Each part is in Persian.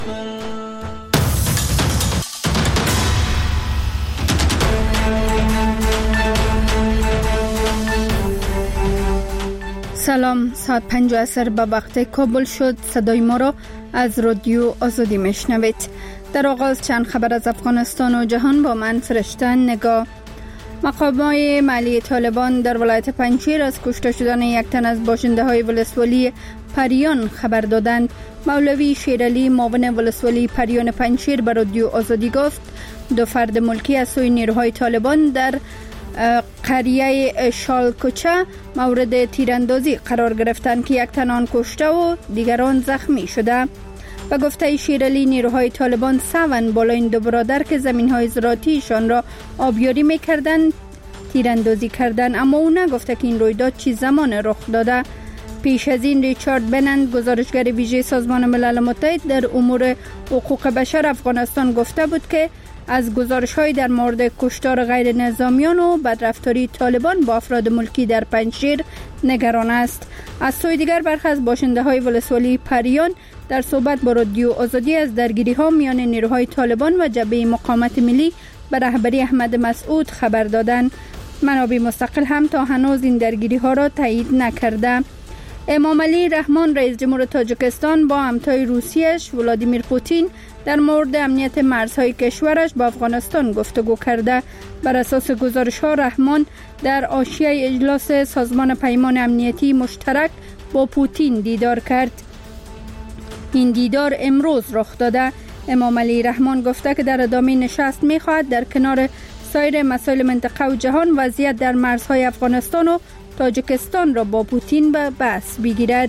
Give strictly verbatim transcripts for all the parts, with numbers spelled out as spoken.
سلام، ساعت پنج عصر به وقت کابل شد. صدای ما را از رادیو آزادی میشنوید. در آغاز چند خبر از افغانستان و جهان با من فرشته نگاه. مقامات محلی طالبان در ولایت پنجشیر از کشته شدن یک تن از باشنده های ولسوالی پریان خبر دادند. مولوی شیرعلی معاون ولسوالی پریان پنجشیر به رادیو آزادی گفت دو فرد ملکی از سوی نیروهای طالبان در قریه شالکوچه مورد تیراندازی قرار گرفتند که یک تن آن کشته و دیگران زخمی شده. به گفته شیرعلی نیروهای طالبان سون بالا این دو برادر که زمین‌های زراعتیشان را آبیاری می‌کردند تیراندازی کردند، اما او نگفته که این رویداد چه زمان رخ داده. پیش از این ریچارد بنند گزارشگر ویژه سازمان ملل متحد در امور حقوق بشر افغانستان گفته بود که از گزارش‌های در مورد کشتار غیر نظامیان و بدرفتاری طالبان با افراد ملکی در پنجشیر نگران است. از سوی دیگر برخی از باشنده‌های ولسوالی پریان در صحبت با رادیو آزادی از درگیری‌ها میان نیروهای طالبان و جبهه مقاومت ملی به رهبری احمد مسعود خبر دادند. منابع مستقل هم تا هنوز این درگیری‌ها را تایید نکرده. امام علی رحمان رئیس جمهور تاجیکستان با همتای روسیه‌اش ولادیمیر پوتین در مورد امنیت مرزهای کشورش با افغانستان گفتگو کرده. بر اساس گزارش‌ها رحمان در حاشیه اجلاس سازمان پیمان امنیتی مشترک با پوتین دیدار کرد. این دیدار امروز رخ داده. امام علی رحمان گفته که در ادامه نشست می‌خواهد در کنار سایر مسائل منطقه و جهان وضعیت در مرزهای افغانستان و تاجیکستان را با پوتین به بحث بگیرد.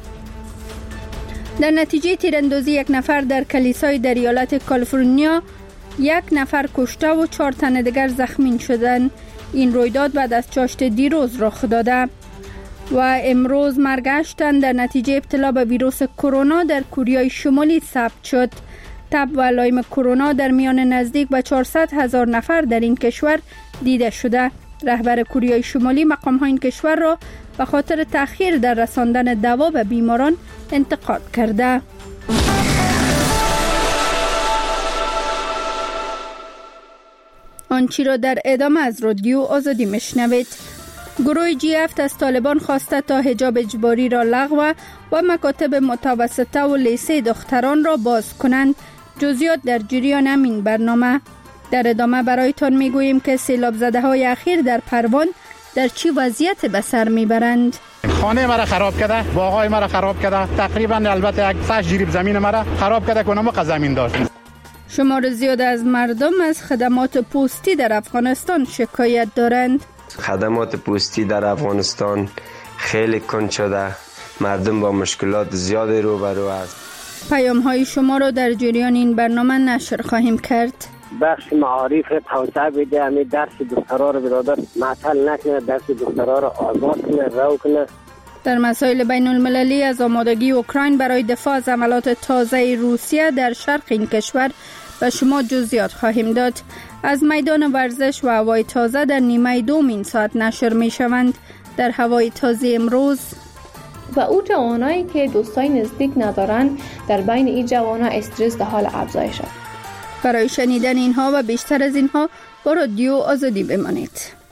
در نتیجه تیراندازی یک نفر در کلیسای در ایالت کالیفرنیا یک نفر کشته و چهار تن دیگر زخمی شدند. این رویداد بعد از چاشت دیروز رخ داده و امروز مرگ هشت تن در نتیجه ابتلا به ویروس کرونا در کره شمالی ثبت شد. تب و علائم کرونا در میان نزدیک به چهارصد هزار نفر در این کشور دیده شده. رهبر کره شمالی مقام‌ها این کشور را به خاطر تأخیر در رساندن دوا به بیماران انتقاد کرده. آنچه را در ادامه از رادیو آزادی میشنوید. گروه جی هفت از طالبان خواسته تا حجاب اجباری را لغو و مکاتب متوسطه و لیسه دختران را باز کنند. جزئیات در جریان همین برنامه. در ادامه برایتان میگوییم که سیلاب زده های اخیر در پروان در چی وضعیت به سر میبرند. خانه مرا خراب کرده، باغای مرا خراب کرده، تقریبا البته یک فش جریب زمین مرا خراب کرده که نمک زمین داشت. شمار زیاد از مردم از خدمات پستی در افغانستان شکایت دارند. خدمات پستی در افغانستان خیلی کند شده، مردم با مشکلات زیادی روبرو است. پیام های شما را در جریان این برنامه نشر خواهیم کرد. بخش معارف توسعه بده، همین درس دخترها رو برادر معطل نکنه، درس دخترها رو آزاد کنه، رو کنه. در مسائل بین المللی از آمادگی اوکراین برای دفاع از عملات تازه روسیه در شرق این کشور به شما جزئیات خواهیم داد. از میدان ورزش و هوای تازه در نیمه دوم این ساعت نشر می شوند. در هوای تازه امروز و او جوانایی که دوستای نزدیک ندارن در بین این جوانا استرس در حال افزایش است. برای شنیدن اینها و بیشتر از اینها با رادیو آزادی بمانید.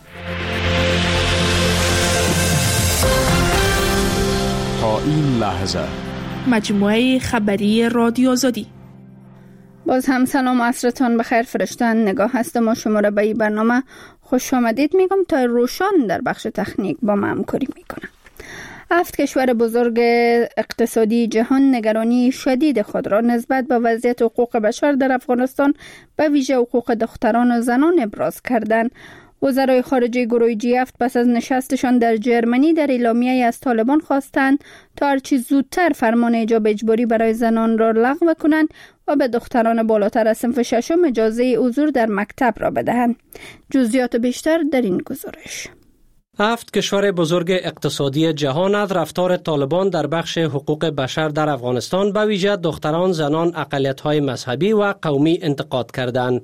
تا این لحظه مجموعه خبری رادیو آزادی. باز هم سلام و عصرتان بخیر. فرشتن نگاه هستم و شما را به این برنامه خوش آمدید میگم. تا روشان در بخش تکنیک با ما همکاری میکنم. هفت کشور بزرگ اقتصادی جهان نگرانی شدید خود را نسبت به وضعیت حقوق بشر در افغانستان به ویژه حقوق دختران و زنان ابراز کردند. وزرای خارجه گروه جی هفت پس از نشستشان در جرمنی در اعلامیه‌ای از طالبان خواستند تا هرچی زودتر فرمان حجاب اجباری برای زنان را لغو کنند و به دختران بالاتر از صنف ششم اجازه حضور در مکتب را بدهند. جزئیات بیشتر در این گزارش. هفت کشور بزرگ اقتصادی جهان از رفتار طالبان در بخش حقوق بشر در افغانستان به ویژه دختران، زنان، اقلیت‌های مذهبی و قومی انتقاد کردند.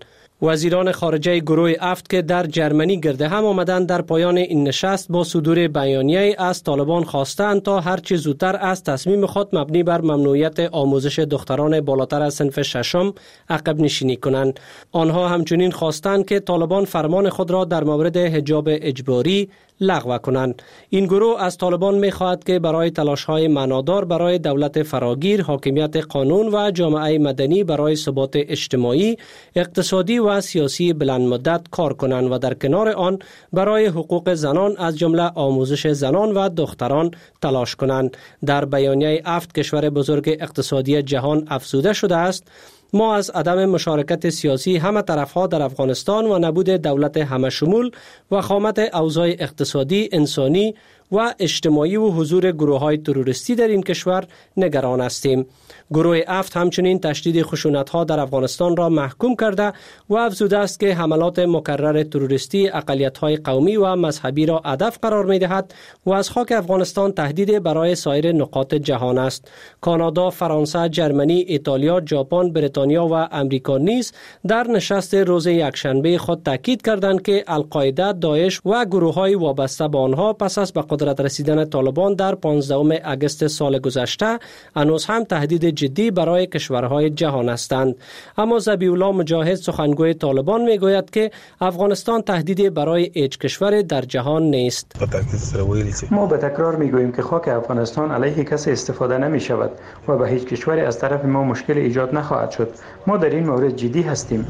وزیران خارجه گروه افت که در جرمنی گرد هم آمدند در پایان این نشست با صدور بیانیه از طالبان خواستند تا هر چه زودتر از تصمیم خود مبنی بر ممنوعیت آموزش دختران بالاتر از صنف ششم عقب نشینی کنند. آنها همچنین خواستند که طالبان فرمان خود را در مورد حجاب اجباری لغو کنند. این گروه از طالبان می خواهد که برای تلاش‌های معنادار برای دولت فراگیر، حاکمیت قانون و جامعه مدنی برای ثبات اجتماعی، اقتصادی و سیاسی بلند مدت کار کنند و در کنار آن برای حقوق زنان از جمله آموزش زنان و دختران تلاش کنند. در بیانیه افت کشور بزرگ اقتصادی جهان افزوده شده است: ما از عدم مشارکت سیاسی همه طرفها در افغانستان و نبود دولت همه شمول و خامت اوضاع اقتصادی، انسانی و اجتماعی و حضور گروه‌های تروریستی در این کشور نگران هستیم. گروه افت همچنین تشدید خشونت‌ها در افغانستان را محکوم کرده و افزوده است که حملات مکرر تروریستی اقلیت‌های قومی و مذهبی را هدف قرار می‌دهد و از خاک افغانستان تهدید برای سایر نقاط جهان است. کانادا، فرانسه، جرمنی، ایتالیا، ژاپن، بریتانیا و امریکا نیز در نشست روز یکشنبه خود تاکید کردند که القاعده، داعش و گروه‌های وابسته به آنها پس از به قدرت رسیدن طالبان در پانزدهم اگست سال گذشته هنوز هم تهدید جدی برای کشورهای جهان هستند. اما ذبیح‌الله مجاهد، سخنگوی طالبان، میگوید که افغانستان تهدیدی برای هیچ کشور در جهان نیست. ما به تکرار میگوییم که خاک افغانستان علیه کسی استفاده نمی شود و به هیچ کشوری از طرف ما مشکل ایجاد نخواهد شد. ما در این مورد جدی هستیم.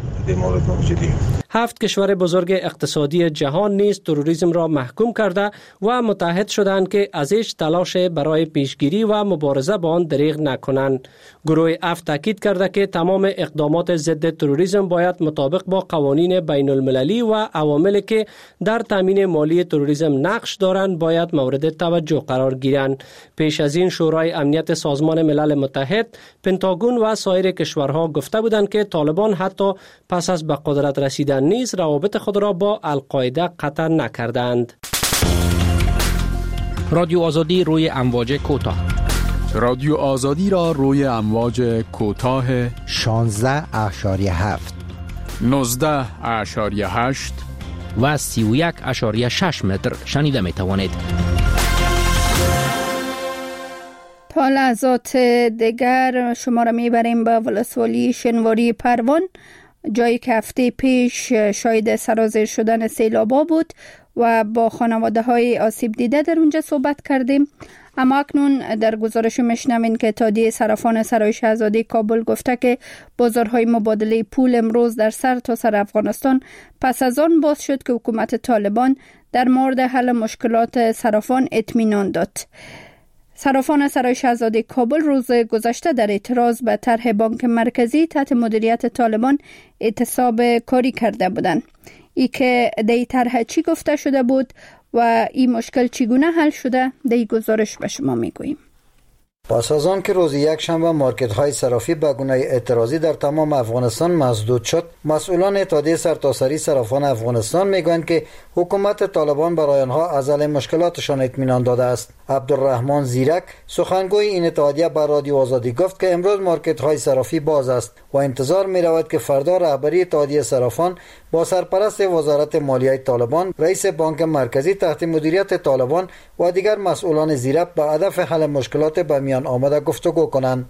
هفت کشور بزرگ اقتصادی جهان نیز تروریسم را محکوم کرده و متحد شدند که از هیچ تلاش برای پیشگیری و مبارزه با آن دریغ نکنند. گروه افت تاکید کرده که تمام اقدامات ضد تروریسم باید مطابق با قوانین بین المللی و عواملی که در تامین مالی تروریسم نقش دارند باید مورد توجه قرار گیرند. پیش از این شورای امنیت سازمان ملل متحد، پنتاگون و سایر کشورها گفته بودند که طالبان حتی پس از به قدرت رسیدن نیز روابط خود را با القاعده قطع نکردند. رادیو آزادی روی امواج کوتاه. رادیو آزادی را روی امواج کوتاه شانزده اشاریه هفت، نوزده اشاریه هشت و سی و یک اشاریه شش متر شنیده می توانید. تا لحظات دیگر شما را میبریم به ولسوالی شنواری پروان، جایی که هفته پیش شاهد سرازیر شدن سیلابا بود و با خانواده های آسیب دیده در اونجا صحبت کردیم. اما اکنون در گزارش میشنوین که اتحادیه صرافان سرای شهزاده کابل گفته که بازارهای مبادله پول امروز در سرتاسر افغانستان پس از آن باز شد که حکومت طالبان در مورد حل مشکلات صرافان اطمینان داد. صرافان سرای شهزاده کابل روز گذشته در اعتراض به طرح بانک مرکزی تحت مدیریت طالبان اعتصاب کاری کرده بودند. ای که در طرح چی گفته شده بود و این مشکل چگونه حل شده، در گزارش به شما میگوییم. پس از آن که روز یک شنبه مارکت های صرافی به گونه اعتراضی در تمام افغانستان مسدود شد، مسئولان اتحادیه سرتاسری صرافان افغانستان میگویند که حکومت طالبان برای آنها از حل مشکلاتشان اطمینان داده است. عبدالرحمن زیرک، سخنگوی این اتحادیه، بر رادیو آزادی گفت که امروز مارکت های صرافی باز است و انتظار می رود که فردا رهبری اتحادیه صرافان با سرپرست وزارت مالیه طالبان، رئیس بانک مرکزی تحت مدیریت طالبان و دیگر مسئولان زیرک به هدف حل مشکلات به میان آمده گفتگو کنند.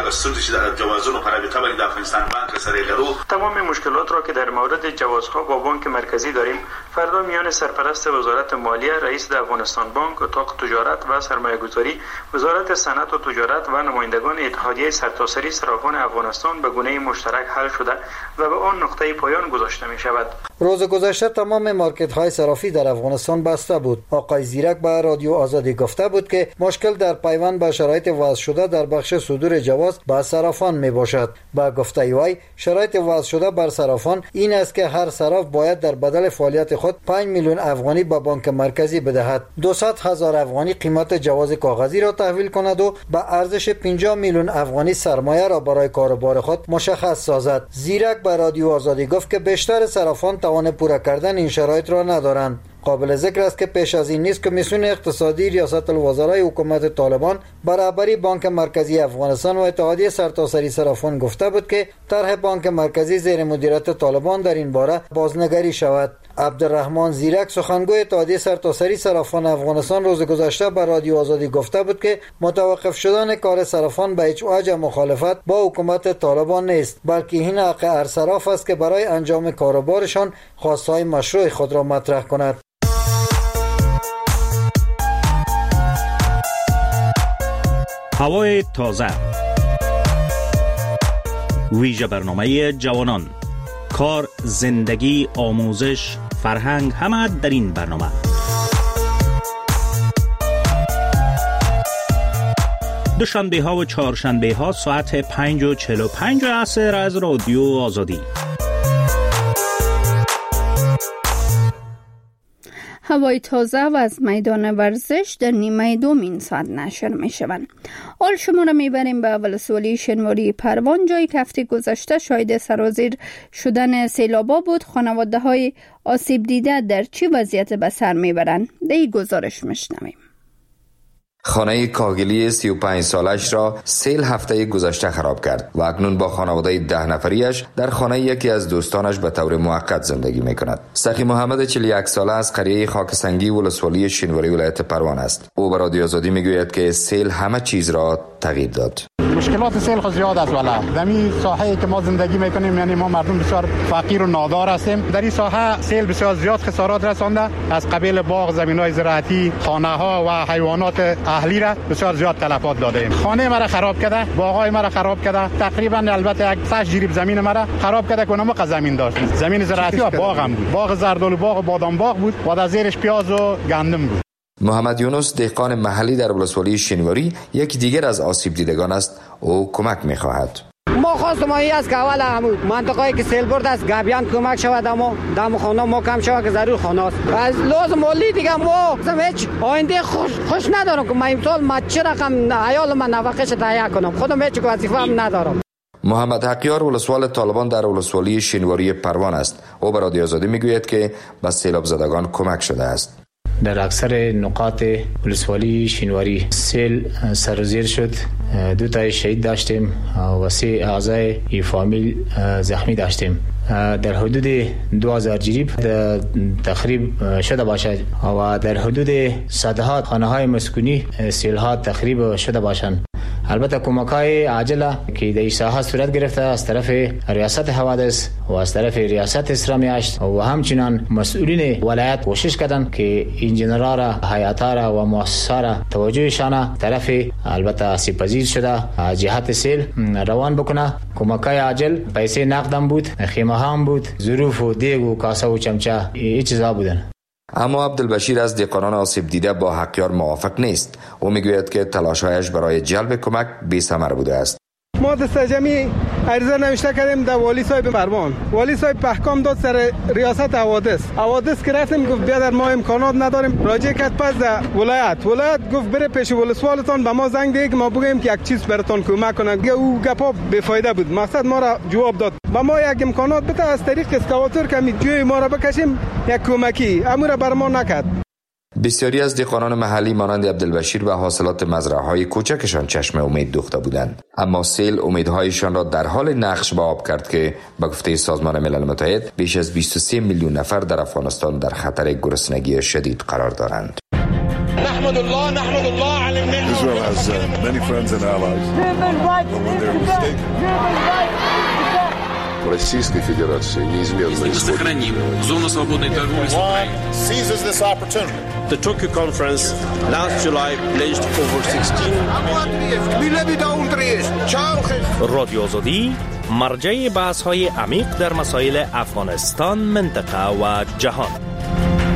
تمام مشکلات را که در مورد جوازها با بانک مرکزی داریم فردا میان سرپرست وزارت مالیه، رئیس افغانستان بانک، اتاق تجارت و سرمایه‌گذاری، وزارت صنعت و تجارت و نمایندگان اتحادیه سرتاسری صرافان افغانستان به گونه مشترک حل شده و به آن نقطه پایان گذاشته می شود. روز گذشته تمام مارکت های صرافی در افغانستان بسته بود. آقای زیرک به رادیو آزادی گفته بود که مشکل در پیوند به شرایط وضع شده در بخش صدور جواز به صرافان می باشد. با گفته وی شرایط وضع شده بر صرافان این است که هر صراف باید در بدل فعالیت خود پنج میلیون افغانی به بانک مرکزی بدهد، دویست هزار افغانی قیمت جواز کاغذی را تحویل کند و به ارزش پنجاه میلیون افغانی سرمایه را برای کاروبار خود مشخص سازد. زیرک به رادیو آزادی گفت که بیشتر صرافان توان پورا کردن این شرایط را ندارند. قابل ذکر است که پیش از این نیز کمیسیون اقتصادی ریاست الوزرای حکومت طالبان برابری بانک مرکزی افغانستان و اتحادیه سرتاسری صرافان گفته بود که طرح بانک مرکزی زیر مدیریت طالبان در این باره بازنگری شود. عبدالرحمن زیرک سخنگوی اتحادیه سرتاسری صرافان افغانستان روز گذشته به رادیو آزادی گفته بود که متوقف شدن کار صرافان به هیچ وجه مخالفت با حکومت طالبان نیست، بلکه این حق هر صراف است که برای انجام کاروبارشان خواستهای مشروع خود را مطرح کند. هوای تازه، ویژه برنامه جوانان، کار، زندگی، آموزش، فرهنگ، همه در این برنامه. دوشنبه ها و چهارشنبه ها ساعت پنج و چهل و پنج عصر از رادیو آزادی. هوای تازه و از میدان ورزش در نیمه دومین ساعت نشر می شوند. حال شما را می بریم به ولسوالی شنواری پروان، جایی که هفته گذشته شاهد سرازیر شدن سیلابا بود. خانواده های آسیب دیده در چه وضعیت به سر می برند؟ در این گزارش میشنویم. خانه کاگلی سی و پنج سالش را سیل هفته گذشته خراب کرد و اکنون با خانواده ده نفریش در خانه یکی از دوستانش به طور موقت زندگی می کند. سخی محمد چهل و یک ساله از قریه خاکسنگی ولسوالی شنواری ولایت پروان است. او به رادیو آزادی می گوید که سیل همه چیز را تغییر داد. مشکلات سیل خود زیاد است، ولی در این ساحه‌ای که ما زندگی میکنیم، یعنی ما مردم بسیار فقیر و نادار هستیم، در این ساحه سیل بسیار زیاد خسارات رسانده. از قبیل باغ، زمین‌های زراعتی، خانه‌ها و حیوانات اهلی را بسیار زیاد تلفات داده ایم. خانه مرا خراب کرده، باغ‌های مرا خراب کرده، تقریبا البته یک صد جریب زمین مرا خراب کرده که اونم زمین داشت. زمین زراعتی و باغ هم بود، باغ زردالو باغ و بادام باغ بود و در زیرش پیاز و گندم بود. محمد یونس دهقان محلی در ولسوالی شنواری یکی دیگر از آسیب دیدگان است. او کمک می‌خواهد. ما خواستم این است که اول همون منطقه‌ای که سیل برد است گابیان کمک شود، اما دم خانه ما کم شود که ضرور خانه است. از لازم مالی دیگه ما هیچ آینده خوش خوش ندارم که ما امسال ما چه رقم عیال من نفقه‌اش تهیه کنم. خودم هیچ وظیفه هم ندارم. محمد حقیار ولسوال طالبان در ولسوالی شنواری پروان است. او به رادیو آزادی میگوید که به سیلاب زدگان کمک شده است. در اکثر نقاط ولسوالی شنواری سیل سرازیر شد. دو تا شهید داشتیم و سه اعضای فامیل زخمی داشتیم. در حدود دو هزار جریب تخریب شده باشد و در حدود صدها خانه های مسکونی سیل ها تخریب شده باشند. البته کمک‌های عاجله که در این ساحه صورت گرفته از طرف ریاست حوادث و از طرف ریاست اسلامی هشت و همچنان مسئولین ولایت کوشش کردند که انجینرها را، هیئت‌ها را و مؤسسات را توجهشان طرف البته آسیب پذیر شده از جهت سیل روان بکنه. کمک‌های عاجل پیسه نقدم بود، خیمه هم بود، ظروف و دیگ و کاسه و چمچه این چیزا بودن. اما عبدالبشیر از دهقانان آسیب دیده با حقیار موافق نیست. او میگوید که تلاش‌هایش برای جلب کمک بی‌ثمر بوده است. ما دستجمی عریضه نوشته کردیم در والی صاحب پروان. والی صاحب احکام داد سر ریاست حوادث. حوادث که رفتیم گفت بیادر ما امکانات نداریم. راجع کرد پس در ولایت. ولایت گفت بره پیش ولسوالتان به ما زنگ ده که ما بگیم که یک چیز براتون کمک کنه. او گپا بی‌فایده بود. مقصد ما را جواب داد. و ما یک امکانات بده از طریق اسکواتور که می جوی ما را بکشیم یک کمکی. امور بر ما نکرد. بسیاری از دهقانان محلی مانند عبدالبشیر و حاصلات مزرعه‌های کوچکشان چشم امید دوخته بودند، اما سیل امیدهایشان را در حال نقش به آب کرد که به گفته سازمان ملل متحد بیش از بیست و سه میلیون نفر در افغانستان در خطر گرسنگی شدید قرار دارند. نحمد الله نحمد الله علی النعمة. Israel has uh, many friends and allies. But when they're mistaken. Российской Федерации неизменно сохраним зону свободной торговли с Украиной. Seizes this opportunity. The Tokyo conference last July pledged over sixteen. رادیو آزادی مرجع بحث‌های عمیق در مسائل افغانستان، منطقه و جهان.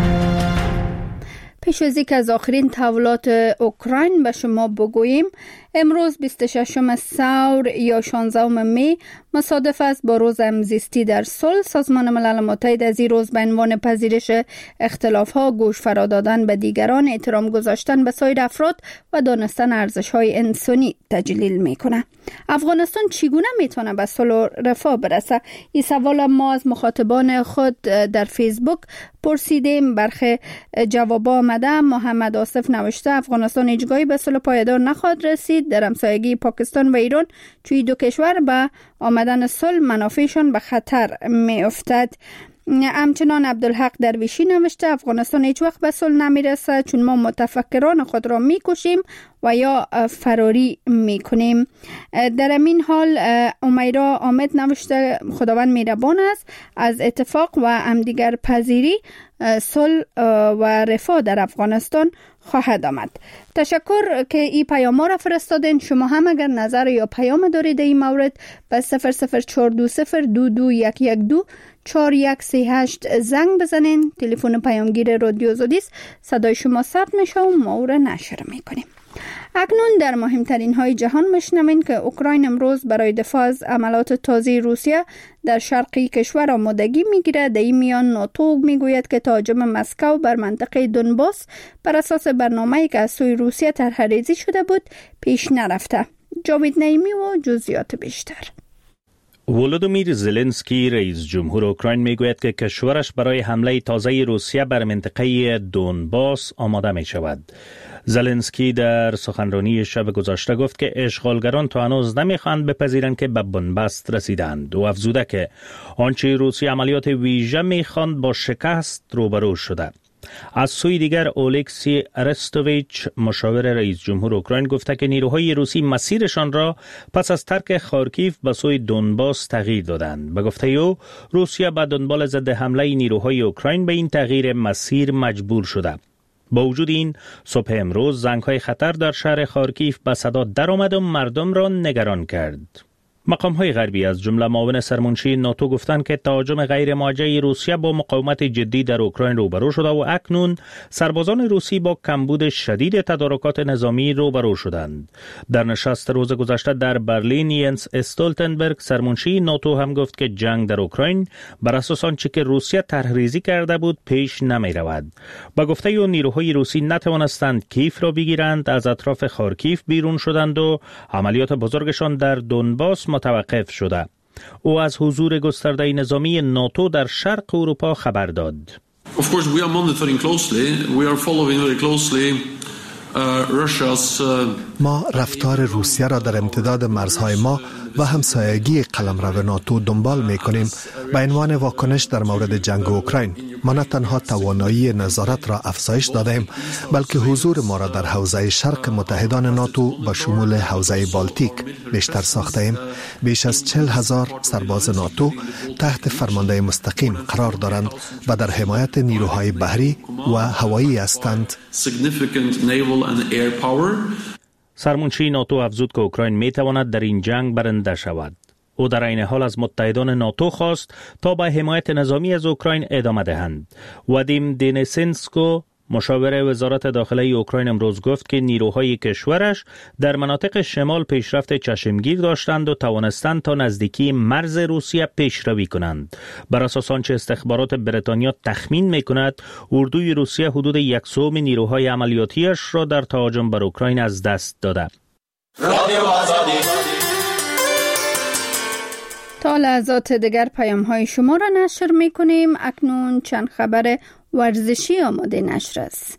پیش از اینکه از آخرین تحولات اوکراین به شما بگوییم، امروز بیست و ششم ثور یا شانزدهم می مصادف است با روز همزیستی در صلح. سازمان ملل متحد از این روز به عنوان پذیرش اختلاف‌ها، گوش فرا دادن به دیگران، احترام گذاشتن به سایر افراد و دانستن ارزش‌های انسانی تجلیل می‌کند. افغانستان چگونه میتونه به صلح و رفاه برسه؟ این سوال ما از مخاطبان خود در فیسبوک پرسیدیم. برخی جواب آمده. محمد آصف نوشته افغانستان هیچگاهی به صلح پایدار نخواهد رسید. در همسایگی پاکستان و ایران توی دو کشور به آمدن صلح منافعشان به خطر می افتد. همچنان عبدالحق درویشی نوشته افغانستان هیچ وقت به صلح نمیرسه چون ما متفکران خود را میکشیم و یا فراری میکنیم. در این حال امیرا آمد نوشته خداوند مهربان است، از اتفاق و همدیگر پذیری صلح و رفاه در افغانستان خواهد آمد. تشکر که این پیام را فرستادین. شما هم اگر نظر یا پیام دارید این مورد به صفر صفر چهار دو صفر دو دو یک یک دو چهار یک سه هشت زنگ بزنین. تلفن پیامگیر رادیو آزادی است. صدای شما ثبت میشه و ما او را نشر میکنیم. اکنون در مهمترین های جهان میشنوین که اوکراین امروز برای دفاع از عملات تازه روسیه در شرقی کشور آمادگی میگیرد. در این میان ناتو میگوید که تهاجم مسکو بر منطقه دونباس بر اساس برنامه‌ای که از سوی روسیه طرح‌ریزی شده بود پیش نرفته. جاوید نعیمی و جزئیات بیشتر. ولودیمیر زلنسکی رئیس جمهور اوکراین میگوید که کشورش برای حمله تازه روسیه بر منطقه دونباس آماده می شود. زلنسکی در سخنرانی شب گذشته گفت که اشغالگران تا هنوز نمیخواهند بپذیرند که به بنبست رسیدند و افزوده که آنچه روسیه عملیات ویژه میخواند با شکست روبرو شده. از سوی دیگر اولکسی ارستوویچ مشاور رئیس جمهور اوکراین گفته که نیروهای روسی مسیرشان را پس از ترک خارکیف به سوی دونباس تغییر دادند. به گفته او روسیه به دنبال ضد حمله نیروهای اوکراین به این تغییر مسیر مجبور شده. با وجود این صبح امروز زنگ‌های خطر در شهر خارکیف به صدا درآمد و مردم را نگران کرد. مقام‌های غربی از جمله معاون سرمنشی ناتو گفتند که تهاجم غیر موجه روسیه با مقاومت جدی در اوکراین روبرو شده و اکنون سربازان روسی با کمبود شدید تدارکات نظامی روبرو شدند. در نشست روز گذشته در برلین ینس استولتنبرگ سرمنشی ناتو هم گفت که جنگ در اوکراین بر اساس آنچه که روسیه طرح‌ریزی کرده بود پیش نمی‌رود. با گفته او نیروهای روسی نتوانستند کیف را بگیرند، از اطراف خارکیف بیرون شدند و عملیات بزرگشان در دونباس متوقف شده. او از حضور گسترده نظامی ناتو در شرق اروپا خبر داد. Of course we are monitoring closely. We are following very closely uh, Russia's uh... ما رفتار روسیه را در امتداد مرزهای ما و همسایگی قلمرو ناتو دنبال می‌کنیم به عنوان واکنش در مورد جنگ اوکراین. ما نه تنها توانایی نظارت را افزایش دادیم بلکه حضور ما را در حوزه شرق متحدان ناتو با شمول حوزه بالتیک بیشتر ساختیم. بیش از چهل هزار سرباز ناتو تحت فرمانده مستقیم قرار دارند و در حمایت نیروهای بحری و هوایی هستند. سرمنشی ناتو افزود که اوکراین می تواند در این جنگ برنده شود. او در این حال از متحدان ناتو خواست تا به حمایت نظامی از اوکراین ادامه دهند. وادیم دینیسنسکو مشاور وزارت داخله اوکراین امروز گفت که نیروهای کشورش در مناطق شمال پیشرفت چشمگیر داشتند و توانستند تا نزدیکی مرز روسیه پیشروی کنند. بر اساس آنچه استخبارات بریتانیا تخمین می‌کند، اردوی روسیه حدود یک سوم نیروهای عملیاتیش را در تهاجم بر اوکراین از دست داده. تا لحظات دیگر پیام های شما را نشر می کنیم. اکنون چند خبر ورزشی آماده نشر است.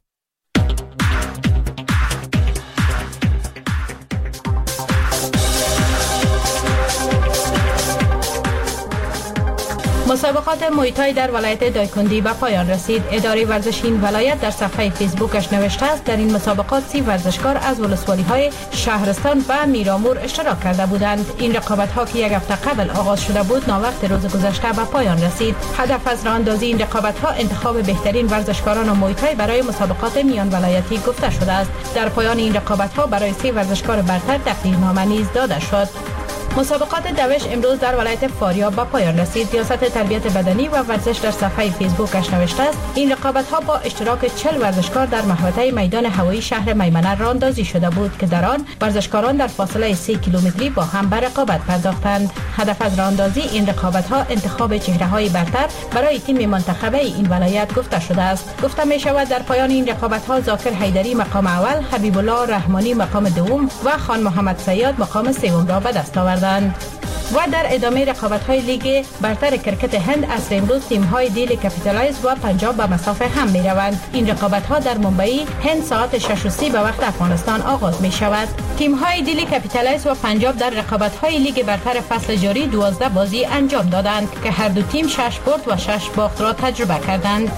مسابقات موی تای در ولایت دایکندی به پایان رسید. اداره ورزشی این ولایت در صفحه فیسبوکش نوشته است در این مسابقات سی ورزشکار از ولسوالی های شهرستان و میرامور اشتراک کرده بودند. این رقابت ها که یک هفته قبل آغاز شده بود ناوقت روز گذشته به پایان رسید. هدف از راه اندازی این رقابت ها انتخاب بهترین ورزشکاران موی تای برای مسابقات میان ولایتی گفته شده است. در پایان این رقابت ها برای سی ورزشکار برتر تقدیرنامه نیز داده شد. مسابقات دوش امروز در ولایت فاریاب به پایان رسید. ریاست تربیت بدنی و ورزش در صفحه فیسبوکش نوشته است این رقابت‌ها با اشتراک چهل ورزشکار در محوطه میدان هوایی شهر میمنه راهاندازی شده بود که در آن ورزشکاران در فاصله سه کیلومتری با هم به رقابت پرداختند. هدف از راهاندازی این رقابت‌ها انتخاب چهره‌های برتر برای تیم منتخبه این ولایت گفته شده است. گفته می شود در پایان این رقابت‌ها ذاکر حیدری مقام اول، حبیب الله رحمانی مقام دوم و خان محمد سیاد مقام سوم را به دست آوردند. و در ادامه رقابت‌های لیگ برتر کرکت هند از امروز تیم‌های دیلی کپیتالایز و پنجاب به مسافه هم می‌روند. این رقابت‌ها در ممبئی هند ساعت شش و سی به وقت افغانستان آغاز می‌شود. تیم‌های دیلی کپیتالایز و پنجاب در رقابت‌های لیگ برتر فصل جاری دوازده بازی انجام دادند که هر دو تیم شش برد و شش باخت را تجربه کردند.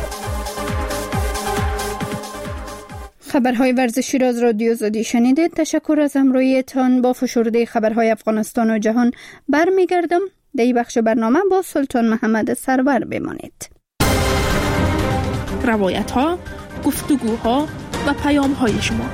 خبرهای ورزشی را از رادیو آزادی شنیدید. تشکر از همراهیتان. با فشرده خبرهای افغانستان و جهان برمیگردم. در این بخش برنامه با سلطان محمد سرور بمانید. روایت ها، گفتگوها و پیام های شما.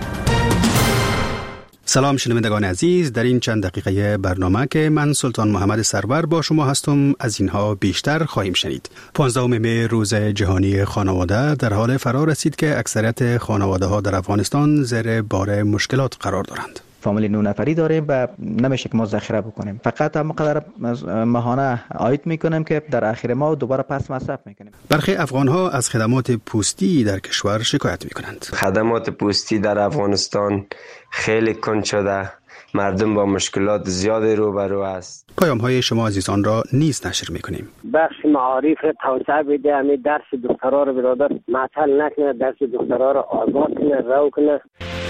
سلام شنوندگان عزیز، در این چند دقیقه برنامه که من سلطان محمد سرور با شما هستم از اینها بیشتر خواهیم شنید. پانزدهم می روز جهانی خانواده در حال فرا رسید که اکثریت خانواده ها در افغانستان زیر بار مشکلات قرار دارند. فامیل نو نفری داریم و نمیشه که ما ذخیره بکنیم، فقط هم قدر ماهانه عاید میکنیم که در آخر ماه دوباره پس مصرف میکنیم. برخی افغان ها از خدمات پوستی در کشور شکایت میکنند. خدمات پوستی در افغانستان خیلی کند شده، مردم با مشکلات زیادی روبرو است. پیام های شما عزیزان را نیز نشر میکنیم. بخش معارف توسعه بده، همین درس دخترها رو برادر معطل نکنه، درس دخترها رو آزاد کنه، رو کنه.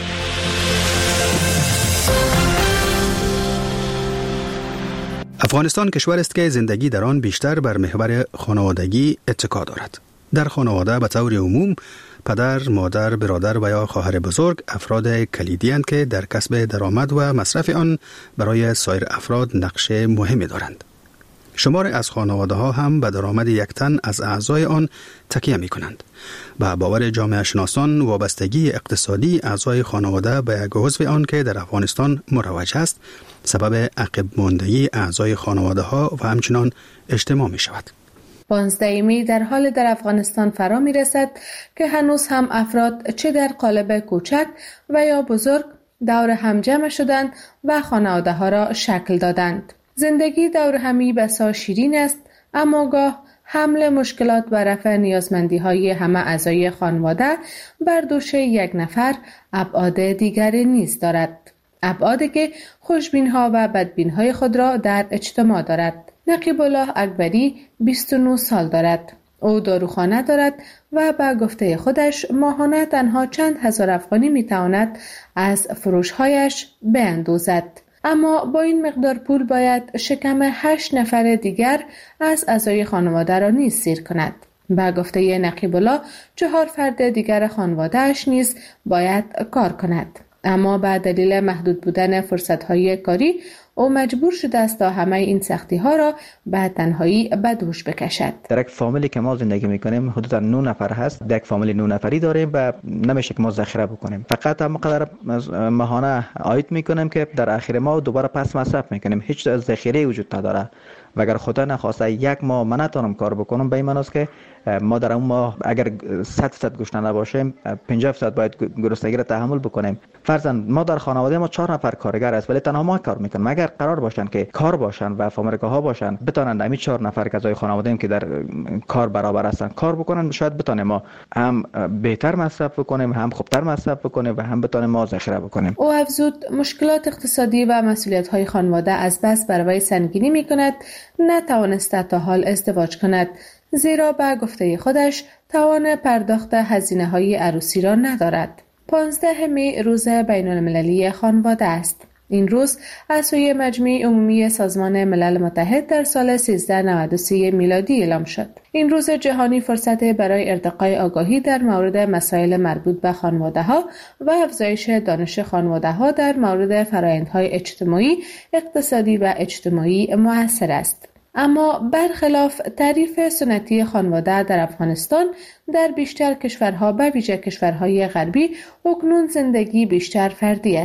افغانستان کشور است که زندگی در آن بیشتر بر محور خانوادگی اتکا دارد. در خانواده به طور عموم پدر، مادر، برادر و یا خواهر بزرگ افراد کلیدی اند که در کسب درآمد و مصرف آن برای سایر افراد نقش مهمی دارند. شمار از خانواده ها هم به درآمد یک تن از اعضای آن تکیه می کنند. به باور جامعه شناسان وابستگی اقتصادی اعضای خانواده به یک عضو آن که در افغانستان مروج است سبب عقب ماندگی اعضای خانواده ها و همچنان اجتماع می شود. پانزده می در حال در افغانستان فرا می رسد که هنوز هم افراد چه در قالب کوچک و یا بزرگ دور هم جمع شدند و خانواده ها را شکل دادند. زندگی دور همی بسا شیرین است، اما گاه حمل مشکلات و رفع نیازمندی های همه اعضای خانواده بر دوش یک نفر ابعاد دیگری نیز دارد. ابعادی که خوشبین ها و بدبین های خود را در اجتماع دارد. نقیب الله اکبری بیست و نه سال دارد. او داروخانه دارد و به گفته خودش ماهانه تنها چند هزار افغانی میتواند از فروشهایش بیندوزد. اما با این مقدار پول باید شکم هشت نفر دیگر از اعضای خانواده را نیز سیر کند. به گفته نقیب الله چهار فرد دیگر خانواده‌اش نیز باید کار کند. اما به دلیل محدود بودن فرصت‌های کاری او مجبور شده است تا همه این سختی‌ها را به تنهایی به دوش بکشد. در یک فامیلی که ما زندگی می‌کنیم حدود نه نفر هست. در یک فامیل نه نفری داریم و نمیشه که ما ذخیره بکنیم، فقط هم قدر ماهانه عاید می‌کنیم که در آخر ماه دوباره پس مصرف می‌کنیم. هیچ ذخیره وجود نداره و اگر خدا نخواسته یک ماه من نتونم کار بکنم، به این معنی است که ما در اون ماه اگر صد درصد گشنه نباشیم پنجاه درصد باید گرسنگی را تحمل بکنیم. فرضاً ما در خانواده ما چهار نفر کارگر است ولی تنها ما کار میکنیم. اگر قرار باشن که کار باشن و فامریکا ها باشن بتونن همین چهار نفر که از خانواده که در کار برابر هستن کار بکنن، شاید بتونیم ما هم بهتر مصرف بکنیم، هم خوبتر مصرف بکنیم و هم بتونیم ما ذخیره بکنیم. او افزود مشکلات اقتصادی و مسئولیت های خانواده از بس بر وی سنگینی میکند نتوانسته تا حال ازدواج کند، زیرا به گفته خودش توان پرداخت هزینه های عروسی را ندارد. پانزده می روز بین المللی خانواده است. این روز از سوی مجمع عمومی سازمان ملل متحد در سال سیزده نود و سه میلادی اعلام شد. این روز جهانی فرصت برای ارتقای آگاهی در مورد مسائل مربوط به خانواده‌ها و افزایش دانش خانواده‌ها در مورد فرآیندهای اجتماعی، اقتصادی و اجتماعی مؤثر است. اما برخلاف تعریف سنتی خانواده در افغانستان، در بیشتر کشورها به ویژه کشورهای غربی اکنون زندگی بیشتر فردی است.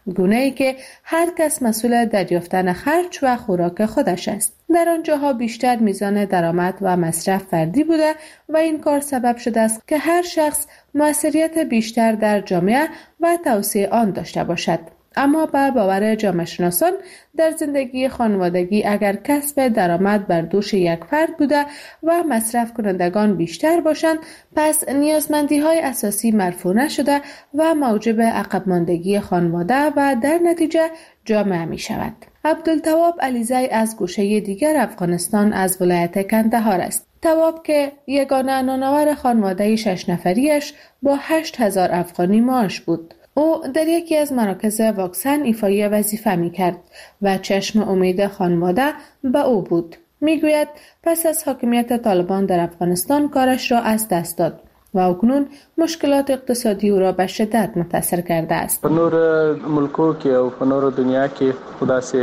گونه‌ای که هر کس مسئول دریافتن خرج و خوراک خودش است. در آنجاها بیشتر میزان درآمد و مصرف فردی بوده و این کار سبب شده است که هر شخص موثریت بیشتر در جامعه و توسعه آن داشته باشد. اما به باور جامعه شناسان در زندگی خانوادگی اگر کسب درآمد بر دوش یک فرد بوده و مصرف کنندگان بیشتر باشند، پس نیازمندی های اساسی مرفوع نشده و موجب عقب ماندگی خانواده و در نتیجه جامعه می شود. عبدالتواب علیزی از گوشه دیگر افغانستان از ولایت کندهار است. تواب که یگانه نانآور خانواده شش نفریش با هشت هزار افغانی معاش بود. او در یکی از مراکز واکسن ایفای وظیفه می کرد و چشم امید خانواده به او بود. می گوید پس از حاکمیت طالبان در افغانستان کارش را از دست داد و اکنون مشکلات اقتصادی او را به شدت متاثر کرده است. په نور ملکو کې او په نور دنیا کې خداسې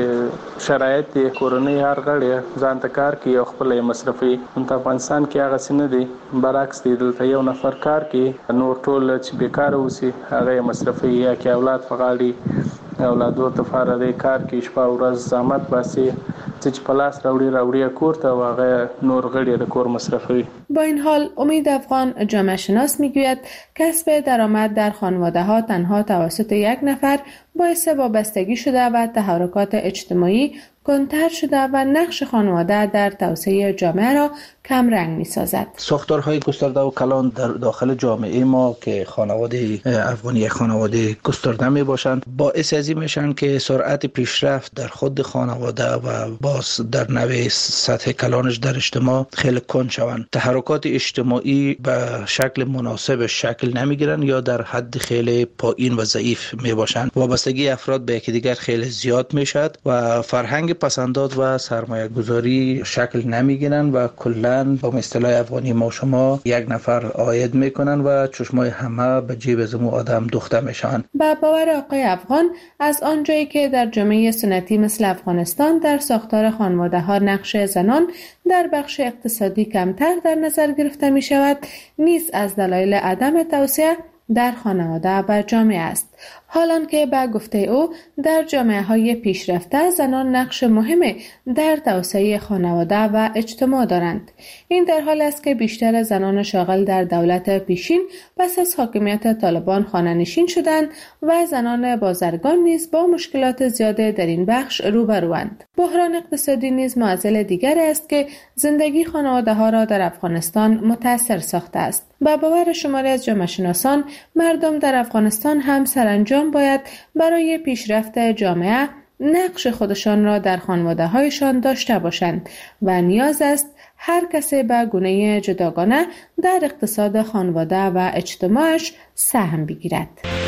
شرایط کورنۍ هر غړي ځان ته کار کوي او خپل مصرفي. په افغانستان کې هغه څه نه دي، برعکس دی. دلته یو نفر کار کوي، نور ټول چې بیکاره اوسي هغه مصرفي یا کې اولاد فغاړي، اولادو ته فارغ کار کوي، شپه ورځ زحمت باسي، چې په لاس راوړي راوړي کور ته او هغه نور غړي د کور مصرفي. با این حال امید افغان جامعه شناس میگوید کسب درآمد در خانواده ها تنها توسط یک نفر باعث وابستگی شده و تحرکات اجتماعی کنتر شده و نقش خانواده در توسعه جامعه را کم رنگ می سازد. ساختارهای گسترده و کلان در داخل جامعه ما که خانواده افغانی خانواده گسترده می باشند باعث ازی میشن که سرعت پیشرفت در خود خانواده و باز در نوع سطح کلانش در اجتماع خیلی کند شوند. تحرکات اجتماعی به شکل مناسب شکل نمی گیرند یا در حد خیلی پایین و ضعیف می باشند. وابستگی افراد به یکدیگر خیلی زیاد می شد و فرهنگ پسنداز و سرمایه گذاری شکل نمی گیرند و کلن با اصطلاح افغانی ما شما یک نفر عاید می کنند و چشمای همه به جیب زمو آدم دوخته می شوند. با باور آقای افغان از آنجایی که در جامعه سنتی مثل افغانستان در ساختار خانواده ها نقش زنان در بخش اقتصادی کمتر در نظر گرفته می شود، نیز از دلایل عدم توسعه در خانواده و جامعه است. حالان که به گفته او در جامعه های پیشرفته زنان نقش مهم در توسعه خانواده و اجتماع دارند. این در حال است که بیشتر زنان شاغل در دولت پیشین پس از حاکمیت طالبان خانه‌نشین شدند و زنان بازرگان نیز با مشکلات زیاد در این بخش روبروند. بحران اقتصادی نیز معضل دیگر است که زندگی خانواده ها را در افغانستان متاثر ساخته است. با باور شماری از جامعه شناسان مردم در افغانستان هم سرانجام باید برای پیشرفت جامعه نقش خودشان را در خانواده هایشان داشته باشند و نیاز است هر کسی به گونه جداگانه در اقتصاد خانواده و اجتماعش سهم بگیرد.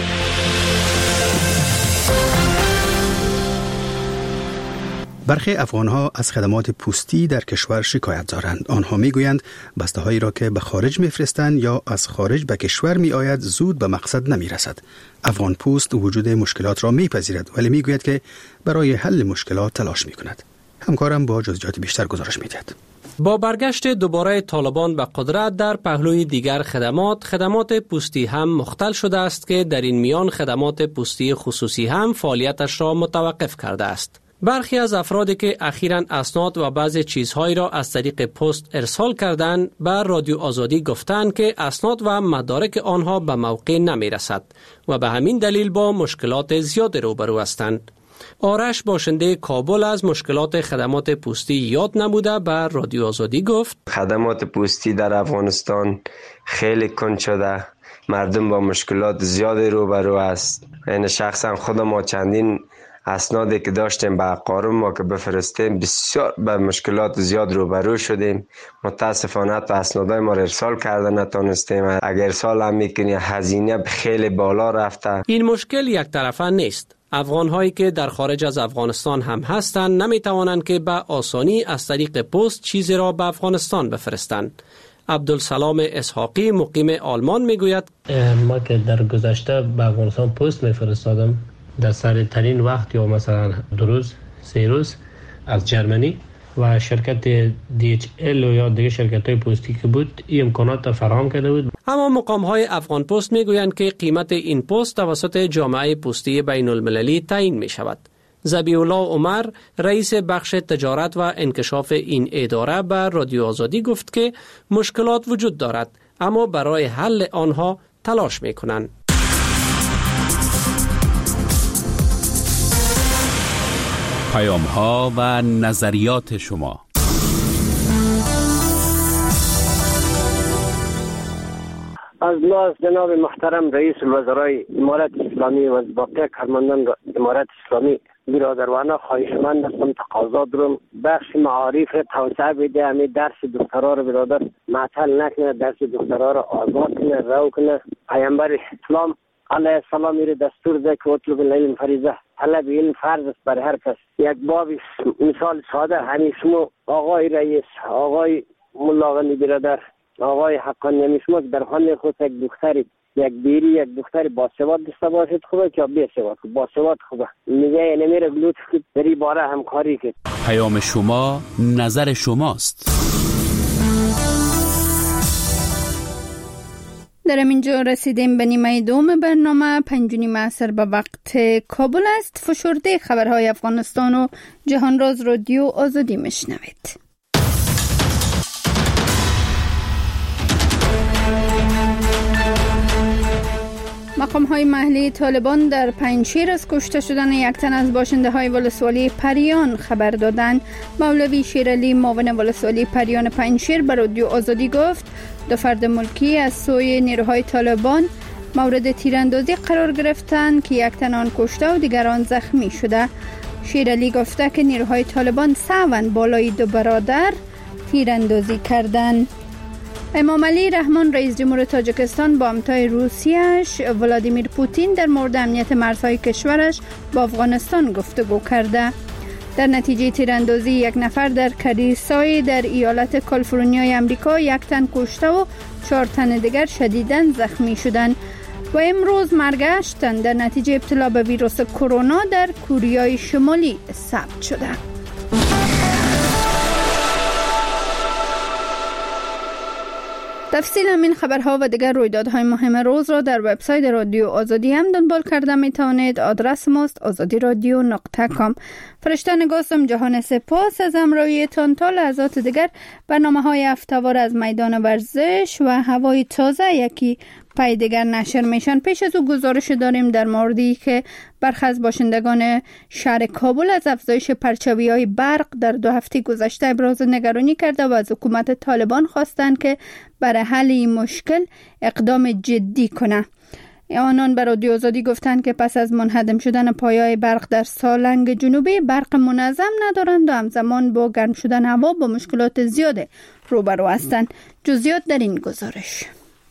برخی افغان‌ها از خدمات پوستی در کشور شکایت دارند. آنها می‌گویند بسته‌هایی را که به خارج می‌فرستند یا از خارج به کشور می‌آید زود به مقصد نمی‌رسد. افغان پوست وجود مشکلات را می‌پذیرد ولی می‌گوید که برای حل مشکلات تلاش می‌کند. همکارم با جزئیات بیشتر گزارش می‌دهد. با برگشت دوباره طالبان به قدرت در پهلوی دیگر خدمات، خدمات پوستی هم مختل شده است که در این میان خدمات پوستی خصوصی هم فعالیتش را متوقف کرده است. برخی از افرادی که اخیراً اسناد و بعضی چیزهایی را از طریق پست ارسال کردند به رادیو آزادی گفتند که اسناد و مدارک آنها به موقع نمی رسد و به همین دلیل با مشکلات زیاد روبرو هستند. آرش باشنده کابل از مشکلات خدمات پوستی یاد نموده به رادیو آزادی گفت خدمات پوستی در افغانستان خیلی کند شده، مردم با مشکلات زیاد روبرو است. این شخصا خود ما چندین اسنادی که داشتیم به اقارم ما که بفرستیم بسیار به مشکلات زیاد روبرو شدیم. متاسفانه تا اسنادای ما ارسال کرده نتونستیم. اگر ارسال هم میکنی هزینه خیلی بالا رفته. این مشکل یک طرفه نیست. افغان هایی که در خارج از افغانستان هم هستند نمی توانند که به آسانی از طریق پست چیزی را به افغانستان بفرستند. عبدالسلام اسحاقی مقیم آلمان میگوید ما که در گذشته به افغانستان پست میفرستادم در سریع‌ترین وقت یا مثلا دو روز سه روز از جرمنی و شرکت دی اچ ال یا دیگه شرکت‌های پستی که بود این امکانات فراهم کرده بود. اما مقام‌های افغان پست میگویند که قیمت این پست توسط جامعه پستی بین المللی تعیین می شود. ذبیح الله عمر رئیس بخش تجارت و انکشاف این اداره به رادیو آزادی گفت که مشکلات وجود دارد اما برای حل آنها تلاش می کنند. پیام ها و نظریات شما. از ناز جناب محترم رئیس الوزرای امارت اسلامی و از باقی کارمندان امارت اسلامی برادرانه خواهشمند هستم تقاضا دارم بخش معارف توسعه بده، همین درس دکترا رو برادر معطل نکنه، درس دکترا رو آزاد کنه، رو کنه. پیامبر اسلام علیه السلام میره دستور ده که اطلب العلم فریضه، طلب علم فرض است بر هر کس. یک باب مثال ساده همین شما آقای رئیس، آقای ملاغنی برادر، آقای حقانی همیشما که در خانه خود یک دختری یک بیری یک دختری باسواد داشته باشد خوبه که بیسواد باسواد خوبه میگه نمیره گلوت که دری باره همکاری که پیام شما نظر شماست. در اینجا رسیدیم به نیمه دوم برنامه. پنج و نیم عصر به وقت کابل است. فشرده خبرهای افغانستان و جهان راز رادیو آزادی میشنوید. مقام‌های محلی طالبان در پنجشیر از کشته شدن یک تن از باشنده‌های ولسوالی پریان خبر دادند. مولوی شیرعلی معاون ولسوالی پریان پنجشیر به رادیو آزادی گفت دو فرد ملکی از سوی نیروهای طالبان مورد تیراندازی قرار گرفتند که یک تن آن کشته و دیگران زخمی شده. شیرعلی گفته که نیروهای طالبان سعون بالای دو برادر تیراندازی کردند. امام علی رحمان رئیس جمهور تاجیکستان با همتای روسیه‌اش ولادیمیر پوتین در مورد امنیت مرزهای کشورش با افغانستان گفتگو کرده. در نتیجه تیراندازی یک نفر در کلیسای در ایالت کالیفرنیای آمریکا یک تن کشته و چهار تن دیگر شدیداً زخمی شدند و امروز مرگ هشت تن در نتیجه ابتلا به ویروس کرونا در کره شمالی ثبت شده. تفصیل همین خبرها و دیگر رویدادهای مهم روز را در وبسایت رادیو آزادی هم دنبال کرده می توانید. آدرس ماست آزادی رادیو نقطه کام. فرشته نگاستم جهان سپاس از همراهی تان تا لحظات دیگر. برنامه های هفته‌وار از میدان ورزش و هوای تازه یکی پای دیگر نشر میشن. پیش از او گزارش داریم در موردی که برخی از باشندگان شهر کابل از افزایش پرچاوی‌های برق در دو هفته گذشته ابراز نگرانی کرده و از حکومت طالبان خواستند که برای حل این مشکل اقدام جدی کنه. آنان به رادیو آزادی گفتند که پس از منهدم شدن پایه‌های برق در سالنگ جنوبی برق منظم ندارند و همزمان با گرم شدن هوا با مشکلات زیاد روبرو هستند. جزئیات در این گزارش.